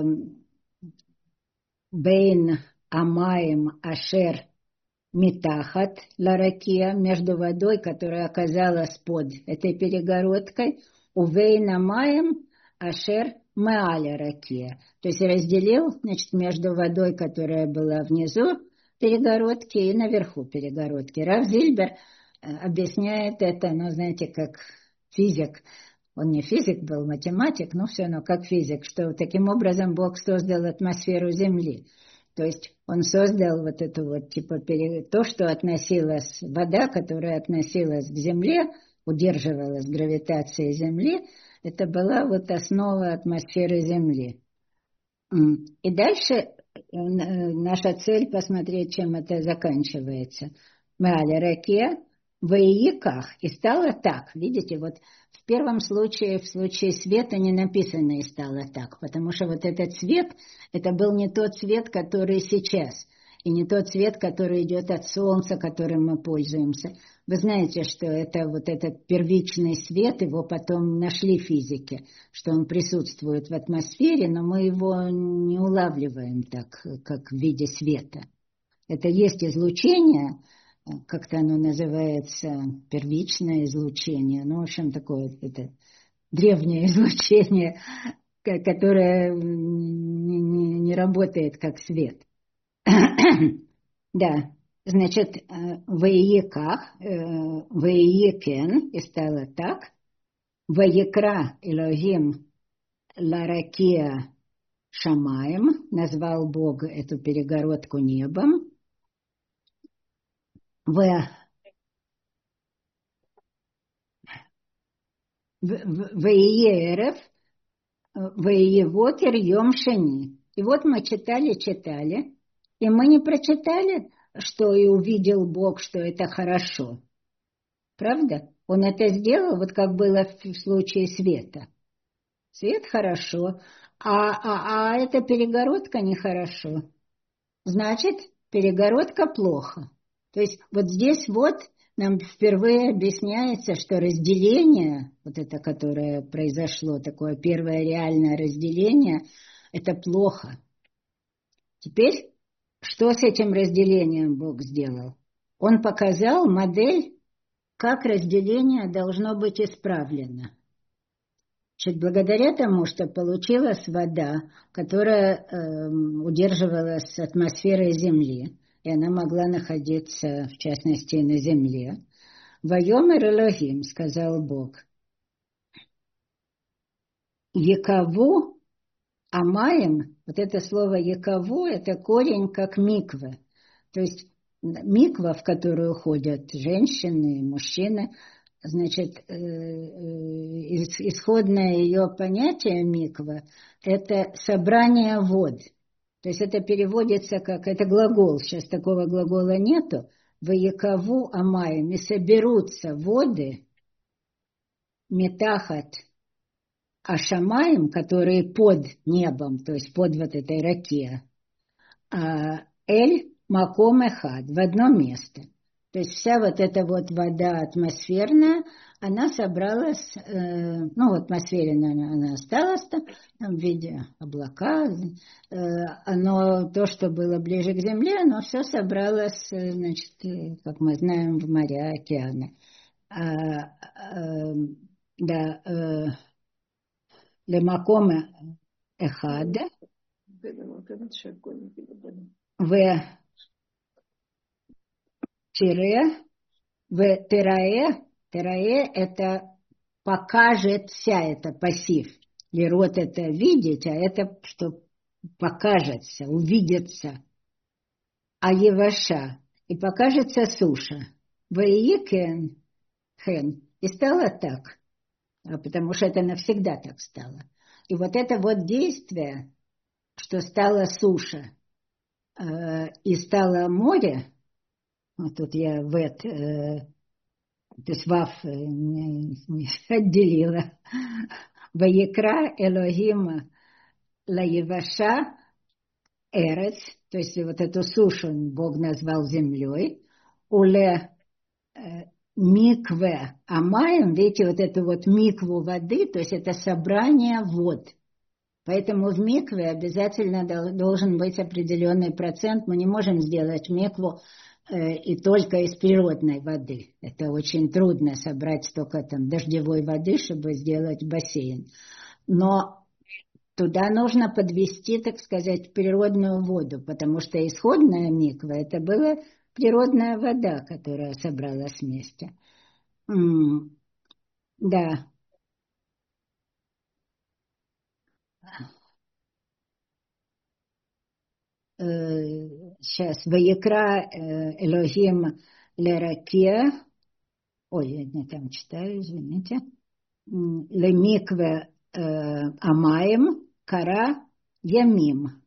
бейн амаем ашер митахат ларакия, между водой, которая оказалась под этой перегородкой, у бейн амаем ашер мааля ракия. То есть разделил, значит, между водой, которая была внизу перегородки, и наверху перегородки. Рав Зильбер объясняет это, ну, знаете, как физик. Он не физик был, математик, но все равно как физик, что таким образом Бог создал атмосферу Земли. То есть он создал вот эту вот, типа, то, что относилось, вода, которая относилась к Земле, удерживалась гравитацией Земли, это была вот основа атмосферы Земли. И дальше наша цель посмотреть, чем это заканчивается. Маля ракия в Иеках. И стало так. Видите, вот в первом случае, в случае света не написано «и стало так», потому что вот этот свет, это был не тот свет, который сейчас, и не тот свет, который идет от солнца, которым мы пользуемся. Вы знаете, что это вот этот первичный свет, его потом нашли физики, что он присутствует в атмосфере, но мы его не улавливаем так, как в виде света. Это есть излучение, как-то оно называется, первичное излучение, ну, в общем, такое это древнее излучение, которое не, не, не работает как свет. Да, значит, Ваиеках, Ваиекен, и стало так. Ваекра Элогим Ларакия Шамаем, назвал Бог эту перегородку небом. В Ваиерев, Ваиевокер Йом Шени. И вот мы читали, читали, и мы не прочитали, что и увидел Бог, что это хорошо. Правда? Он это сделал, вот как было в случае света. Свет хорошо, а, а, а эта перегородка нехорошо. Значит, перегородка плохо. То есть вот здесь вот нам впервые объясняется, что разделение, вот это, которое произошло, такое первое реальное разделение, это плохо. Теперь, что с этим разделением Бог сделал? Он показал модель, как разделение должно быть исправлено. Значит, благодаря тому, что получилась вода, которая э, удерживалась атмосферой Земли, и она могла находиться, в частности, на Земле, «Вайомер Элохим», сказал Бог, «Якаву амаем», вот это слово «якаву» – это корень как миква, то есть миква, в которую ходят женщины и мужчины. Значит, исходное ее понятие миква – это собрание вод. То есть это переводится как, это глагол, сейчас такого глагола нету, «Ваякаву амаем», и соберутся воды метахат ашамаем, которые под небом, то есть под вот этой раке, эль маком эхад, в одно место. То есть вся вот эта вот вода атмосферная, она собралась, э, ну, в атмосфере она, она осталась там, в виде облака, э, оно, то, что было ближе к земле, оно все собралось, значит, как мы знаем, в моря, океаны. А, э, да, э, лемаком эхад, в тире, в терае, терае это покажется, это пассив. Лирот это видеть, а это что покажется, увидится. А еваша, и покажется суша. Ваикен хен, и стало так, потому что это навсегда так стало. И вот это вот действие, что стала суша э, и стало море, вот тут я в это, э, то есть вав э, не, не отделила. Ваекра Элогим лаеваша эрец, то есть вот эту сушу Бог назвал землей, уле э, микве амаем, видите, вот эту вот микву воды, то есть это собрание вод. Поэтому в микве обязательно должен быть определенный процент. Мы не можем сделать микву э, и только из природной воды. Это очень трудно собрать столько там дождевой воды, чтобы сделать бассейн. Но туда нужно подвести, так сказать, природную воду, потому что исходная миква – это была природная вода, которая собралась вместе. М-м, да. Сейчас, Ваекра Элохим Леракия, ой, я не там читаю, извините, Лемикве Амаем Кара Ямим,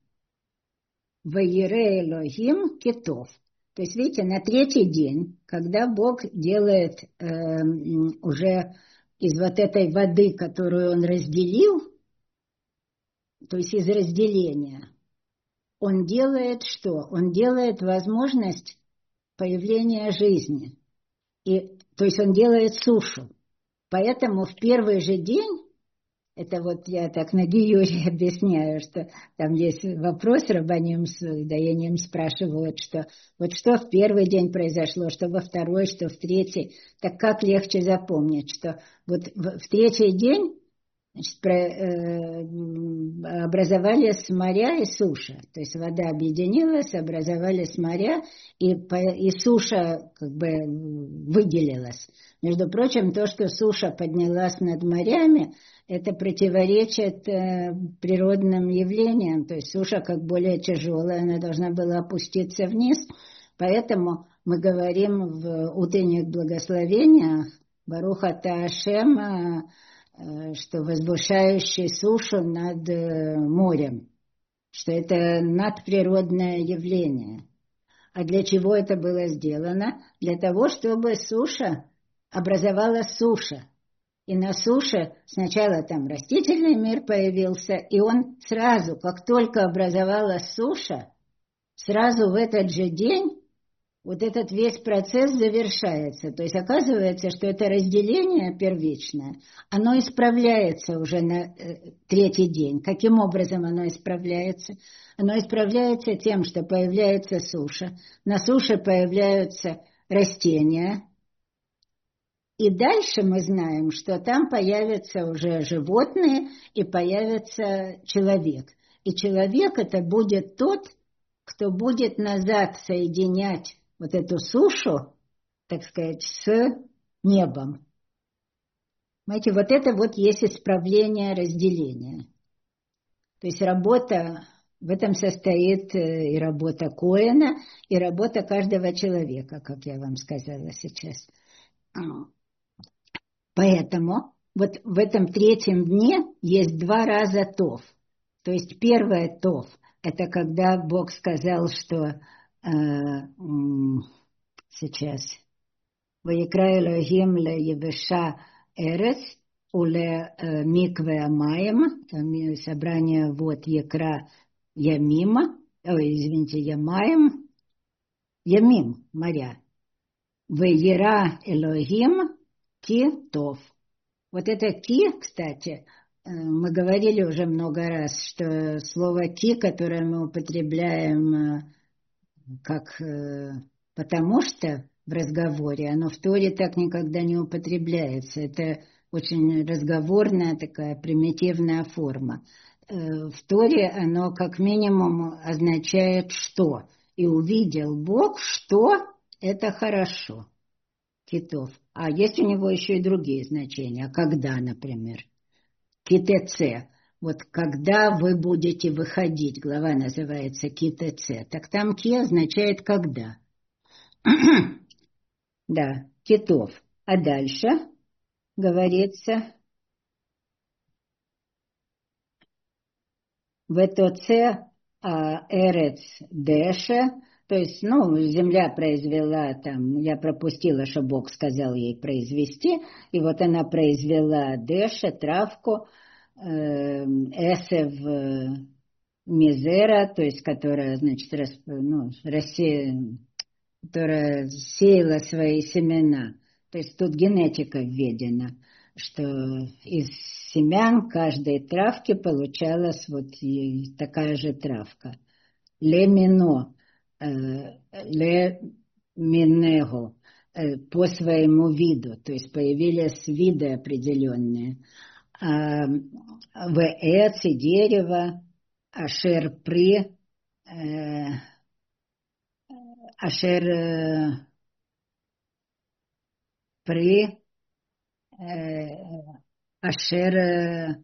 Ваере Элохим Китов. То есть, видите, на третий день, когда Бог делает э, уже из вот этой воды, которую Он разделил, то есть из разделения, Он делает что? Он делает возможность появления жизни. И, то есть он делает сушу. Поэтому в первый же день, это вот я так на Гиюре объясняю, что там есть вопрос, рабаним с даянием спрашивают, что вот что в первый день произошло, что во второй, что в третий. Так как легче запомнить, что вот в, в третий день Значит, про, э, образовались моря и суша. То есть вода объединилась, образовались моря, и, по, и суша как бы выделилась. Между прочим, то, что суша поднялась над морями, это противоречит э, природным явлениям. То есть суша как более тяжелая, она должна была опуститься вниз. Поэтому мы говорим в утренних благословениях Барух ата Ашем, что возвышающий сушу над морем, что это надприродное явление. А для чего это было сделано? Для того, чтобы суша образовала суша. И на суше сначала там растительный мир появился, и он сразу, как только образовалась суша, сразу в этот же день вот этот весь процесс завершается. То есть оказывается, что это разделение первичное, оно исправляется уже на э, третий день. Каким образом оно исправляется? Оно исправляется тем, что появляется суша, на суше появляются растения, и дальше мы знаем, что там появятся уже животные и появится человек. И человек это будет тот, кто будет назад соединять вот эту сушу, так сказать, с небом. Знаете, вот это вот есть исправление разделения. То есть работа, в этом состоит и работа Коэна, и работа каждого человека, как я вам сказала сейчас. Поэтому вот в этом третьем дне есть два раза тов. То есть первое тов, это когда Бог сказал, что э, сейчас «Ваикра Элохим ле Ебеша Эрец уле Микве Амаем», собрание вот Екра Ямима, ой, извините, Ямаем, Ямим, моря, «Ваера Элохим ки тов». Вот это ки, кстати, мы говорили уже много раз, что слово ки, которое мы употребляем как потому что в разговоре, оно в Торе так никогда не употребляется. Это очень разговорная такая примитивная форма. В Торе оно как минимум означает «что». И увидел Бог, что это хорошо. Китов. А есть у него еще и другие значения. Когда, например? Китеце. Вот когда вы будете выходить, глава называется Китеце. Так там ки означает когда. Да, китов. А дальше говорится Ветоце эрец деше. То есть, ну, земля произвела там, я пропустила, что Бог сказал ей произвести, и вот она произвела деше, травку, э, эсев мизера, то есть, которая, значит, рас, ну, расе, которая сеяла свои семена. То есть, тут генетика введена, что из семян каждой травки получалась вот такая же травка. Лемино, ле минего, по своему виду, то есть появились виды определенные. В эци дерево, ашер при, ашер при, ашер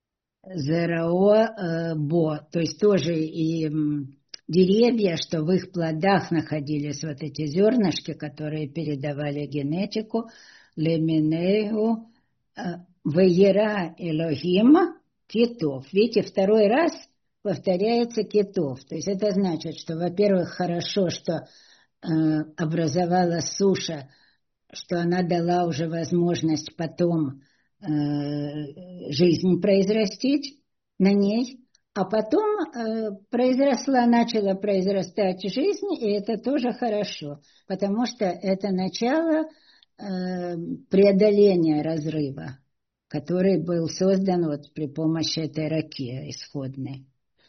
зерао бо, то есть тоже и деревья, что в их плодах находились вот эти зернышки, которые передавали генетику, леминею, веера Элохим китов. Видите, второй раз повторяется китов. То есть это значит, что, во-первых, хорошо, что э, образовалась суша, что она дала уже возможность потом э, жизнь произрастить на ней, а потом э, произросла, начала произрастать жизнь, и это тоже хорошо, потому что это начало э, преодоления разрыва, который был создан вот при помощи этой раки исходной.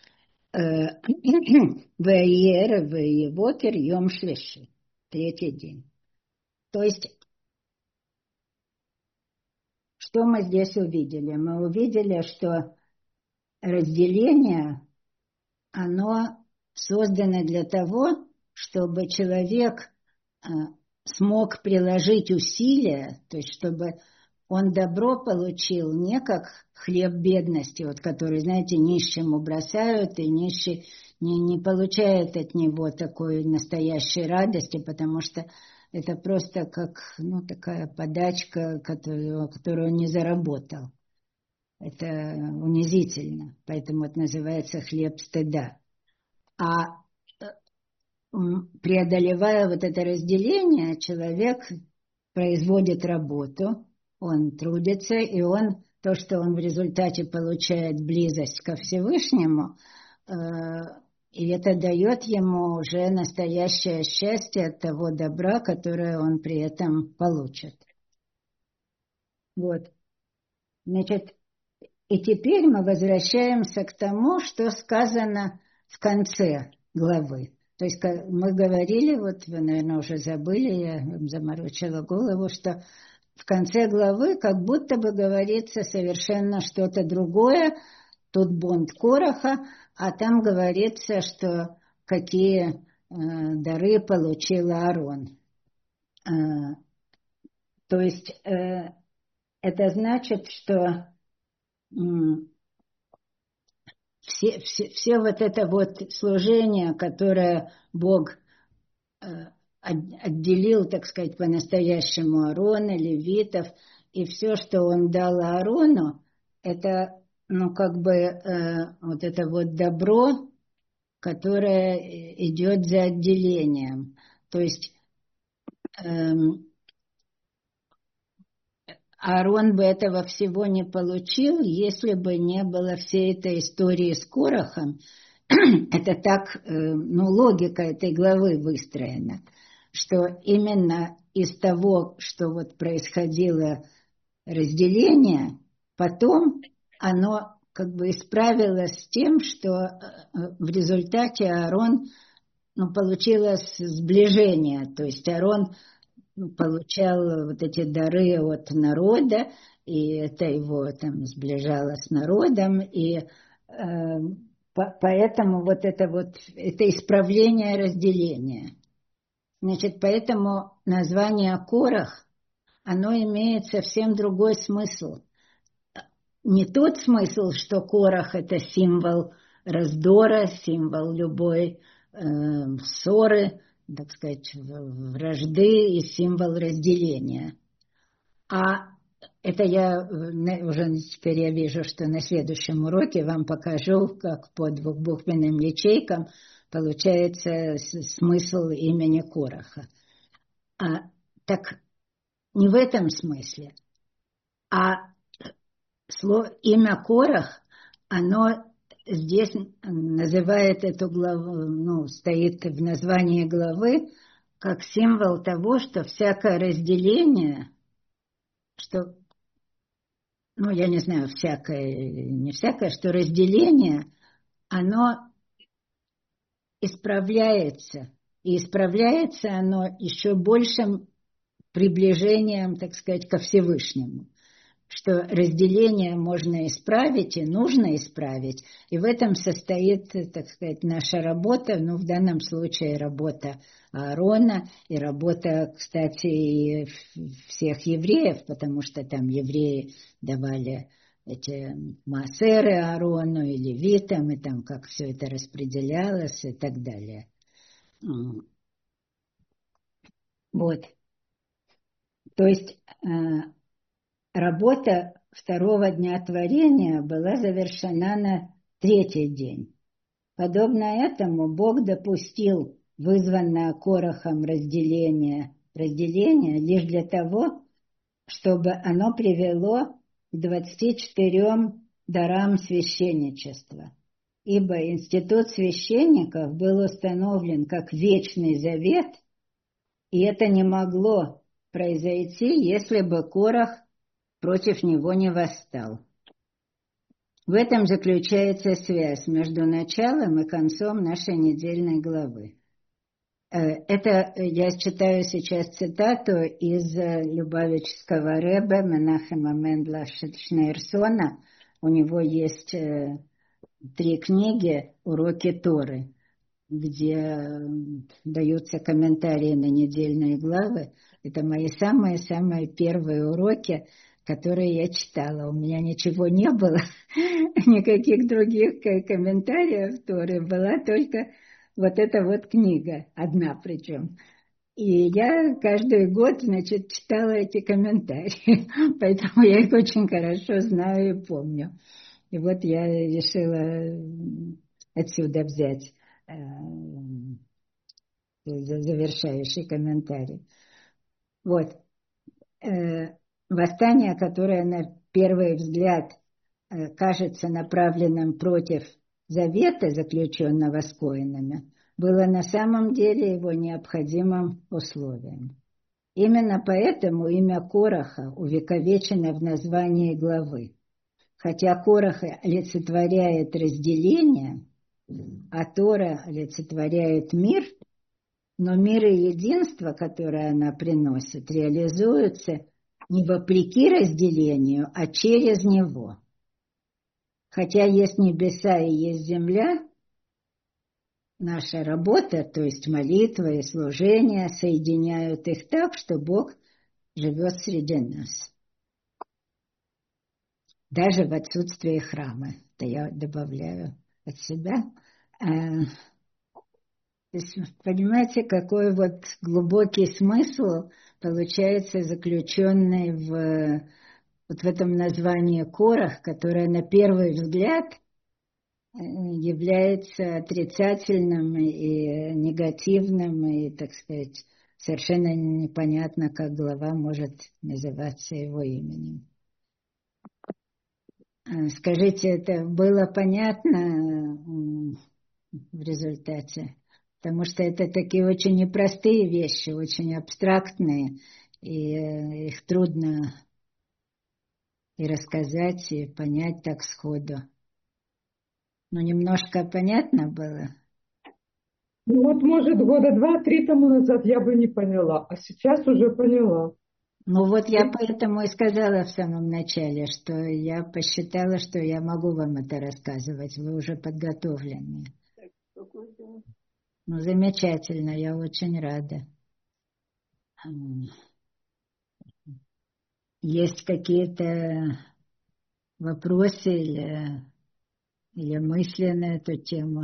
Ваер, ваевокер, йом шлиши, третий день. То есть, что мы здесь увидели? Мы увидели, что разделение, оно создано для того, чтобы человек смог приложить усилия, то есть чтобы он добро получил не как хлеб бедности, вот который, знаете, нищему бросают, и нищий не, не получает от него такой настоящей радости, потому что это просто как, ну, такая подачка, которую, которую он не заработал. Это унизительно, поэтому это называется хлеб стыда. А преодолевая вот это разделение, человек производит работу, он трудится, и он, то, что он в результате получает близость ко Всевышнему, э, и это дает ему уже настоящее счастье от того добра, которое он при этом получит. Вот. Значит, и теперь мы возвращаемся к тому, что сказано в конце главы. То есть мы говорили, вот вы, наверное, уже забыли, я вам заморочила голову, что в конце главы как будто бы говорится совершенно что-то другое. Тут бунт Кораха, а там говорится, что какие э, дары получил Аарон. Э, то есть э, это значит, что э, все, все, все вот это вот служение, которое Бог э, отделил, так сказать, по-настоящему Аарона, левитов, и все, что он дал Аарону, это, ну, как бы э, вот это вот добро, которое идет за отделением. То есть э, Аарон бы этого всего не получил, если бы не было всей этой истории с Корахом. Это так, э, ну, логика этой главы выстроена, что именно из того, что вот происходило разделение, потом оно как бы исправилось с тем, что в результате Аарон, ну, получилось сближение, то есть Аарон получал вот эти дары от народа, и это его там сближало с народом, и э, по, поэтому вот это вот, это исправление разделения. Значит, поэтому название Корах, оно имеет совсем другой смысл. Не тот смысл, что Корах это символ раздора, символ любой э, ссоры, так сказать, вражды и символ разделения. А это я уже теперь я вижу, что на следующем уроке вам покажу, как по двухбуквенным ячейкам получается смысл имени Кораха. А, так не в этом смысле, а слово, имя Корах, оно здесь называет эту главу, ну, стоит в названии главы, как символ того, что всякое разделение, что, ну, я не знаю, всякое, не всякое, что разделение, оно исправляется, и исправляется оно еще большим приближением, так сказать, ко Всевышнему. Что разделение можно исправить и нужно исправить, и в этом состоит, так сказать, наша работа, ну, в данном случае работа Аарона и работа, кстати, и всех евреев, потому что там евреи давали эти маасеры Аарону и левитам, и там как все это распределялось и так далее. Вот. То есть работа второго дня творения была завершена на третий день. Подобно этому Бог допустил вызванное Корахом разделение, разделение лишь для того, чтобы оно привело к двадцати четырем дарам священничества. Ибо институт священников был установлен как вечный завет, и это не могло произойти, если бы Корах против него не восстал. В этом заключается связь между началом и концом нашей недельной главы. Это я читаю сейчас цитату из Любавического ребе Менахема Мендла Шнейрсона. У него есть три книги «Уроки Торы», где даются комментарии на недельные главы. Это мои самые-самые первые уроки, которые я читала. У меня ничего не было, никаких других комментариев Торы. Была только вот эта вот книга, одна причем. И я каждый год, значит, читала эти комментарии. Поэтому я их очень хорошо знаю и помню. И вот я решила отсюда взять завершающий комментарий. Вот. Восстание, которое на первый взгляд кажется направленным против завета, заключенного с коинами, было на самом деле его необходимым условием. Именно поэтому имя Кораха увековечено в названии главы. Хотя Корах олицетворяет разделение, а Тора олицетворяет мир, но мир и единство, которое она приносит, реализуются не вопреки разделению, а через него. Хотя есть небеса и есть земля, наша работа, то есть молитва и служение, соединяют их так, что Бог живет среди нас. Даже в отсутствии храма. Это я добавляю от себя. То есть, понимаете, какой вот глубокий смысл получается заключенный в, вот в этом названии Корах, которое на первый взгляд является отрицательным и негативным, и, так сказать, совершенно непонятно, как глава может называться его именем. Скажите, это было понятно в результате? Потому что это такие очень непростые вещи, очень абстрактные, и их трудно и рассказать, и понять так сходу. Но немножко понятно было? Ну вот, может, года два-три тому назад я бы не поняла, а сейчас уже поняла. Ну вот я поэтому и сказала в самом начале, что я посчитала, что я могу вам это рассказывать, вы уже подготовлены. Ну, замечательно, я очень рада. Есть какие-то вопросы или, или мысли на эту тему?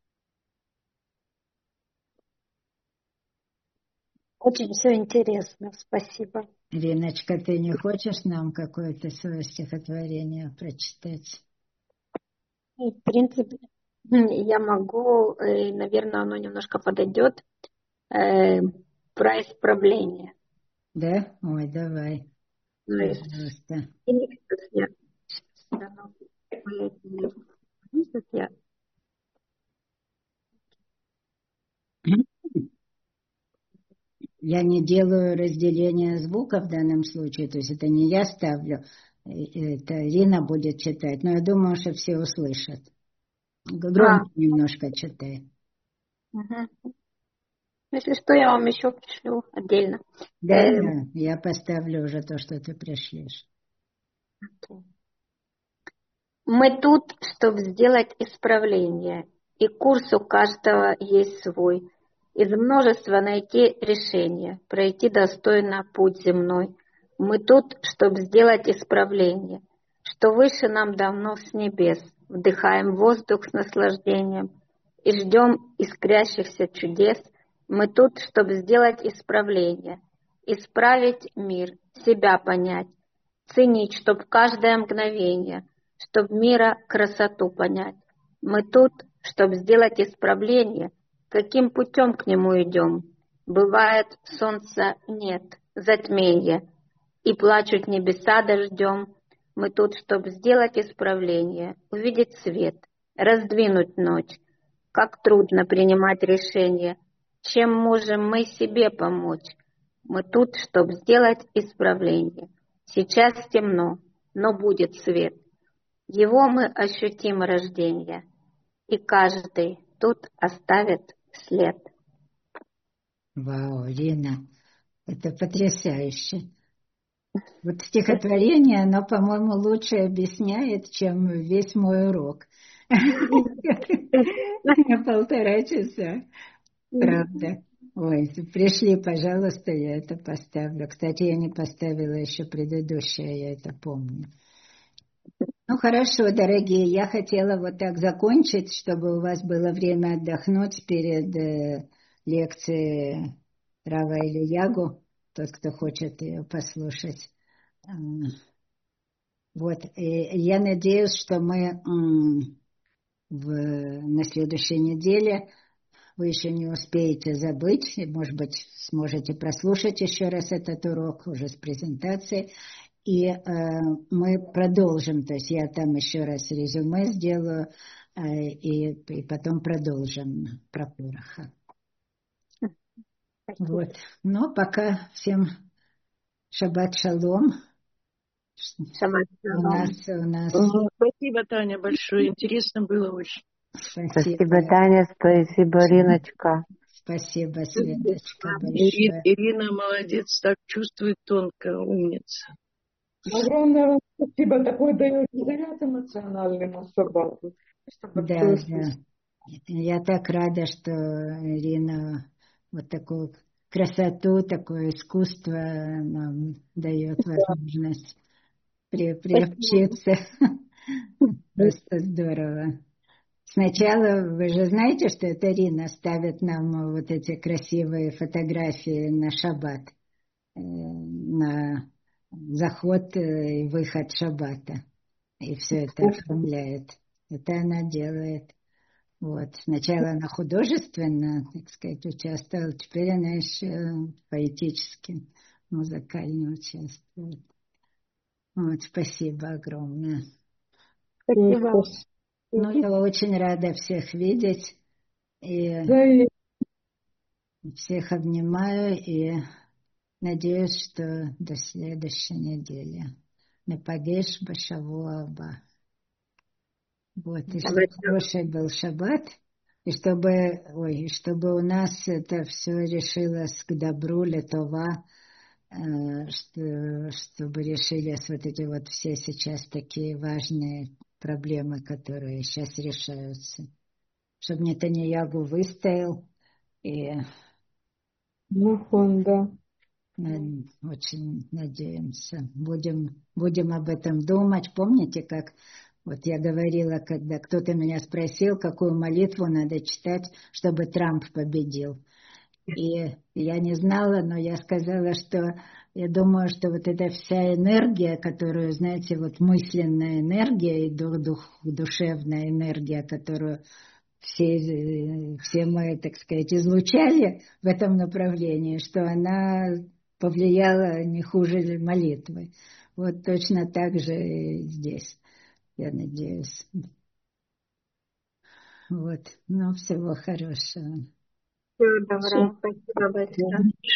Очень все интересно, спасибо. Риночка, ты не хочешь нам какое-то свое стихотворение прочитать? В принципе, я могу, и, наверное, оно немножко подойдет, э, про исправление. Да? Ой, давай. То есть, Пожалуйста. я, сейчас я Я не делаю разделения звука в данном случае, то есть это не я ставлю, это Рина будет читать, но я думаю, что все услышат. Громко а. немножко читай. Угу. Если что, я вам еще пришлю отдельно. Да, э... да, я поставлю уже то, что ты пришлешь. Okay. Мы тут, чтобы сделать исправление, и курс у каждого есть свой. Из множества найти решение, пройти достойно путь земной. Мы тут, чтобы сделать исправление, что выше нам давно с небес. Вдыхаем воздух с наслаждением и ждем искрящихся чудес. Мы тут, чтобы сделать исправление, исправить мир, себя понять, ценить, чтоб каждое мгновение, чтоб мира красоту понять. Мы тут, чтоб сделать исправление, каким путем к нему идем. Бывает, солнца нет, затмение, и плачут небеса дождем. Мы тут, чтоб сделать исправление, увидеть свет, раздвинуть ночь. Как трудно принимать решение, чем можем мы себе помочь. Мы тут, чтоб сделать исправление. Сейчас темно, но будет свет. Его мы ощутим рождение, и каждый тут оставит след. Вау, Рина, это потрясающе. Вот стихотворение, оно, по-моему, лучше объясняет, чем весь мой урок. На полтора часа. Правда. Ой, пришли, пожалуйста, я это поставлю. Кстати, я не поставила еще предыдущее, я это помню. Ну, хорошо, дорогие, я хотела вот так закончить, чтобы у вас было время отдохнуть перед э, лекцией Рава Ильягу, тот, кто хочет ее послушать. Вот, и я надеюсь, что мы в, на следующей неделе вы еще не успеете забыть, и, может быть, сможете прослушать еще раз этот урок уже с презентацией. И э, мы продолжим, то есть я там еще раз резюме сделаю, э, и, и потом продолжим про Пороха. Вот. Ну, пока всем шаббат шалом. Шаббат У шалом. нас, у нас... Спасибо, Таня, большое. Интересно было очень. Спасибо, спасибо Таня, спасибо, Риночка. Спасибо, Светочка, Ири- большое. Ирина молодец, так чувствует тонко, умница. Огромное вам спасибо. Такой даете заряд эмоциональный на шаббату. Да, да. Я так рада, что Ирина вот такую красоту, такое искусство нам дает возможность при, приобщиться. Просто здорово. Сначала, вы же знаете, что это Ирина ставит нам вот эти красивые фотографии на шаббат, на заход и выход шаббата. И все это оформляет. Это она делает. Вот. Сначала она художественно, так сказать, участвовала, теперь она еще поэтически, музыкально участвует. Вот, спасибо огромное. Спасибо. Ну, я очень рада всех видеть. И всех обнимаю и надеюсь, что до следующей недели. Непагеш башавуа аба. Вот, и чтобы хороший был шаббат, и чтобы, ой, и чтобы у нас это все решилось к добру, летова, э, что, чтобы решились вот эти вот все сейчас такие важные проблемы, которые сейчас решаются. Чтобы Нетаньягу выстоял, и ну, он, да. Очень надеемся. Будем, будем об этом думать. Помните, как вот я говорила, когда кто-то меня спросил, какую молитву надо читать, чтобы Трамп победил. И я не знала, но я сказала, что я думаю, что вот эта вся энергия, которую, знаете, вот мысленная энергия и дух, дух, душевная энергия, которую все, все мы, так сказать, излучали в этом направлении, что она повлияла не хуже молитвы. Вот точно так же и здесь, я надеюсь. Вот, ну, всего хорошего. Всего доброго. Спасибо большое.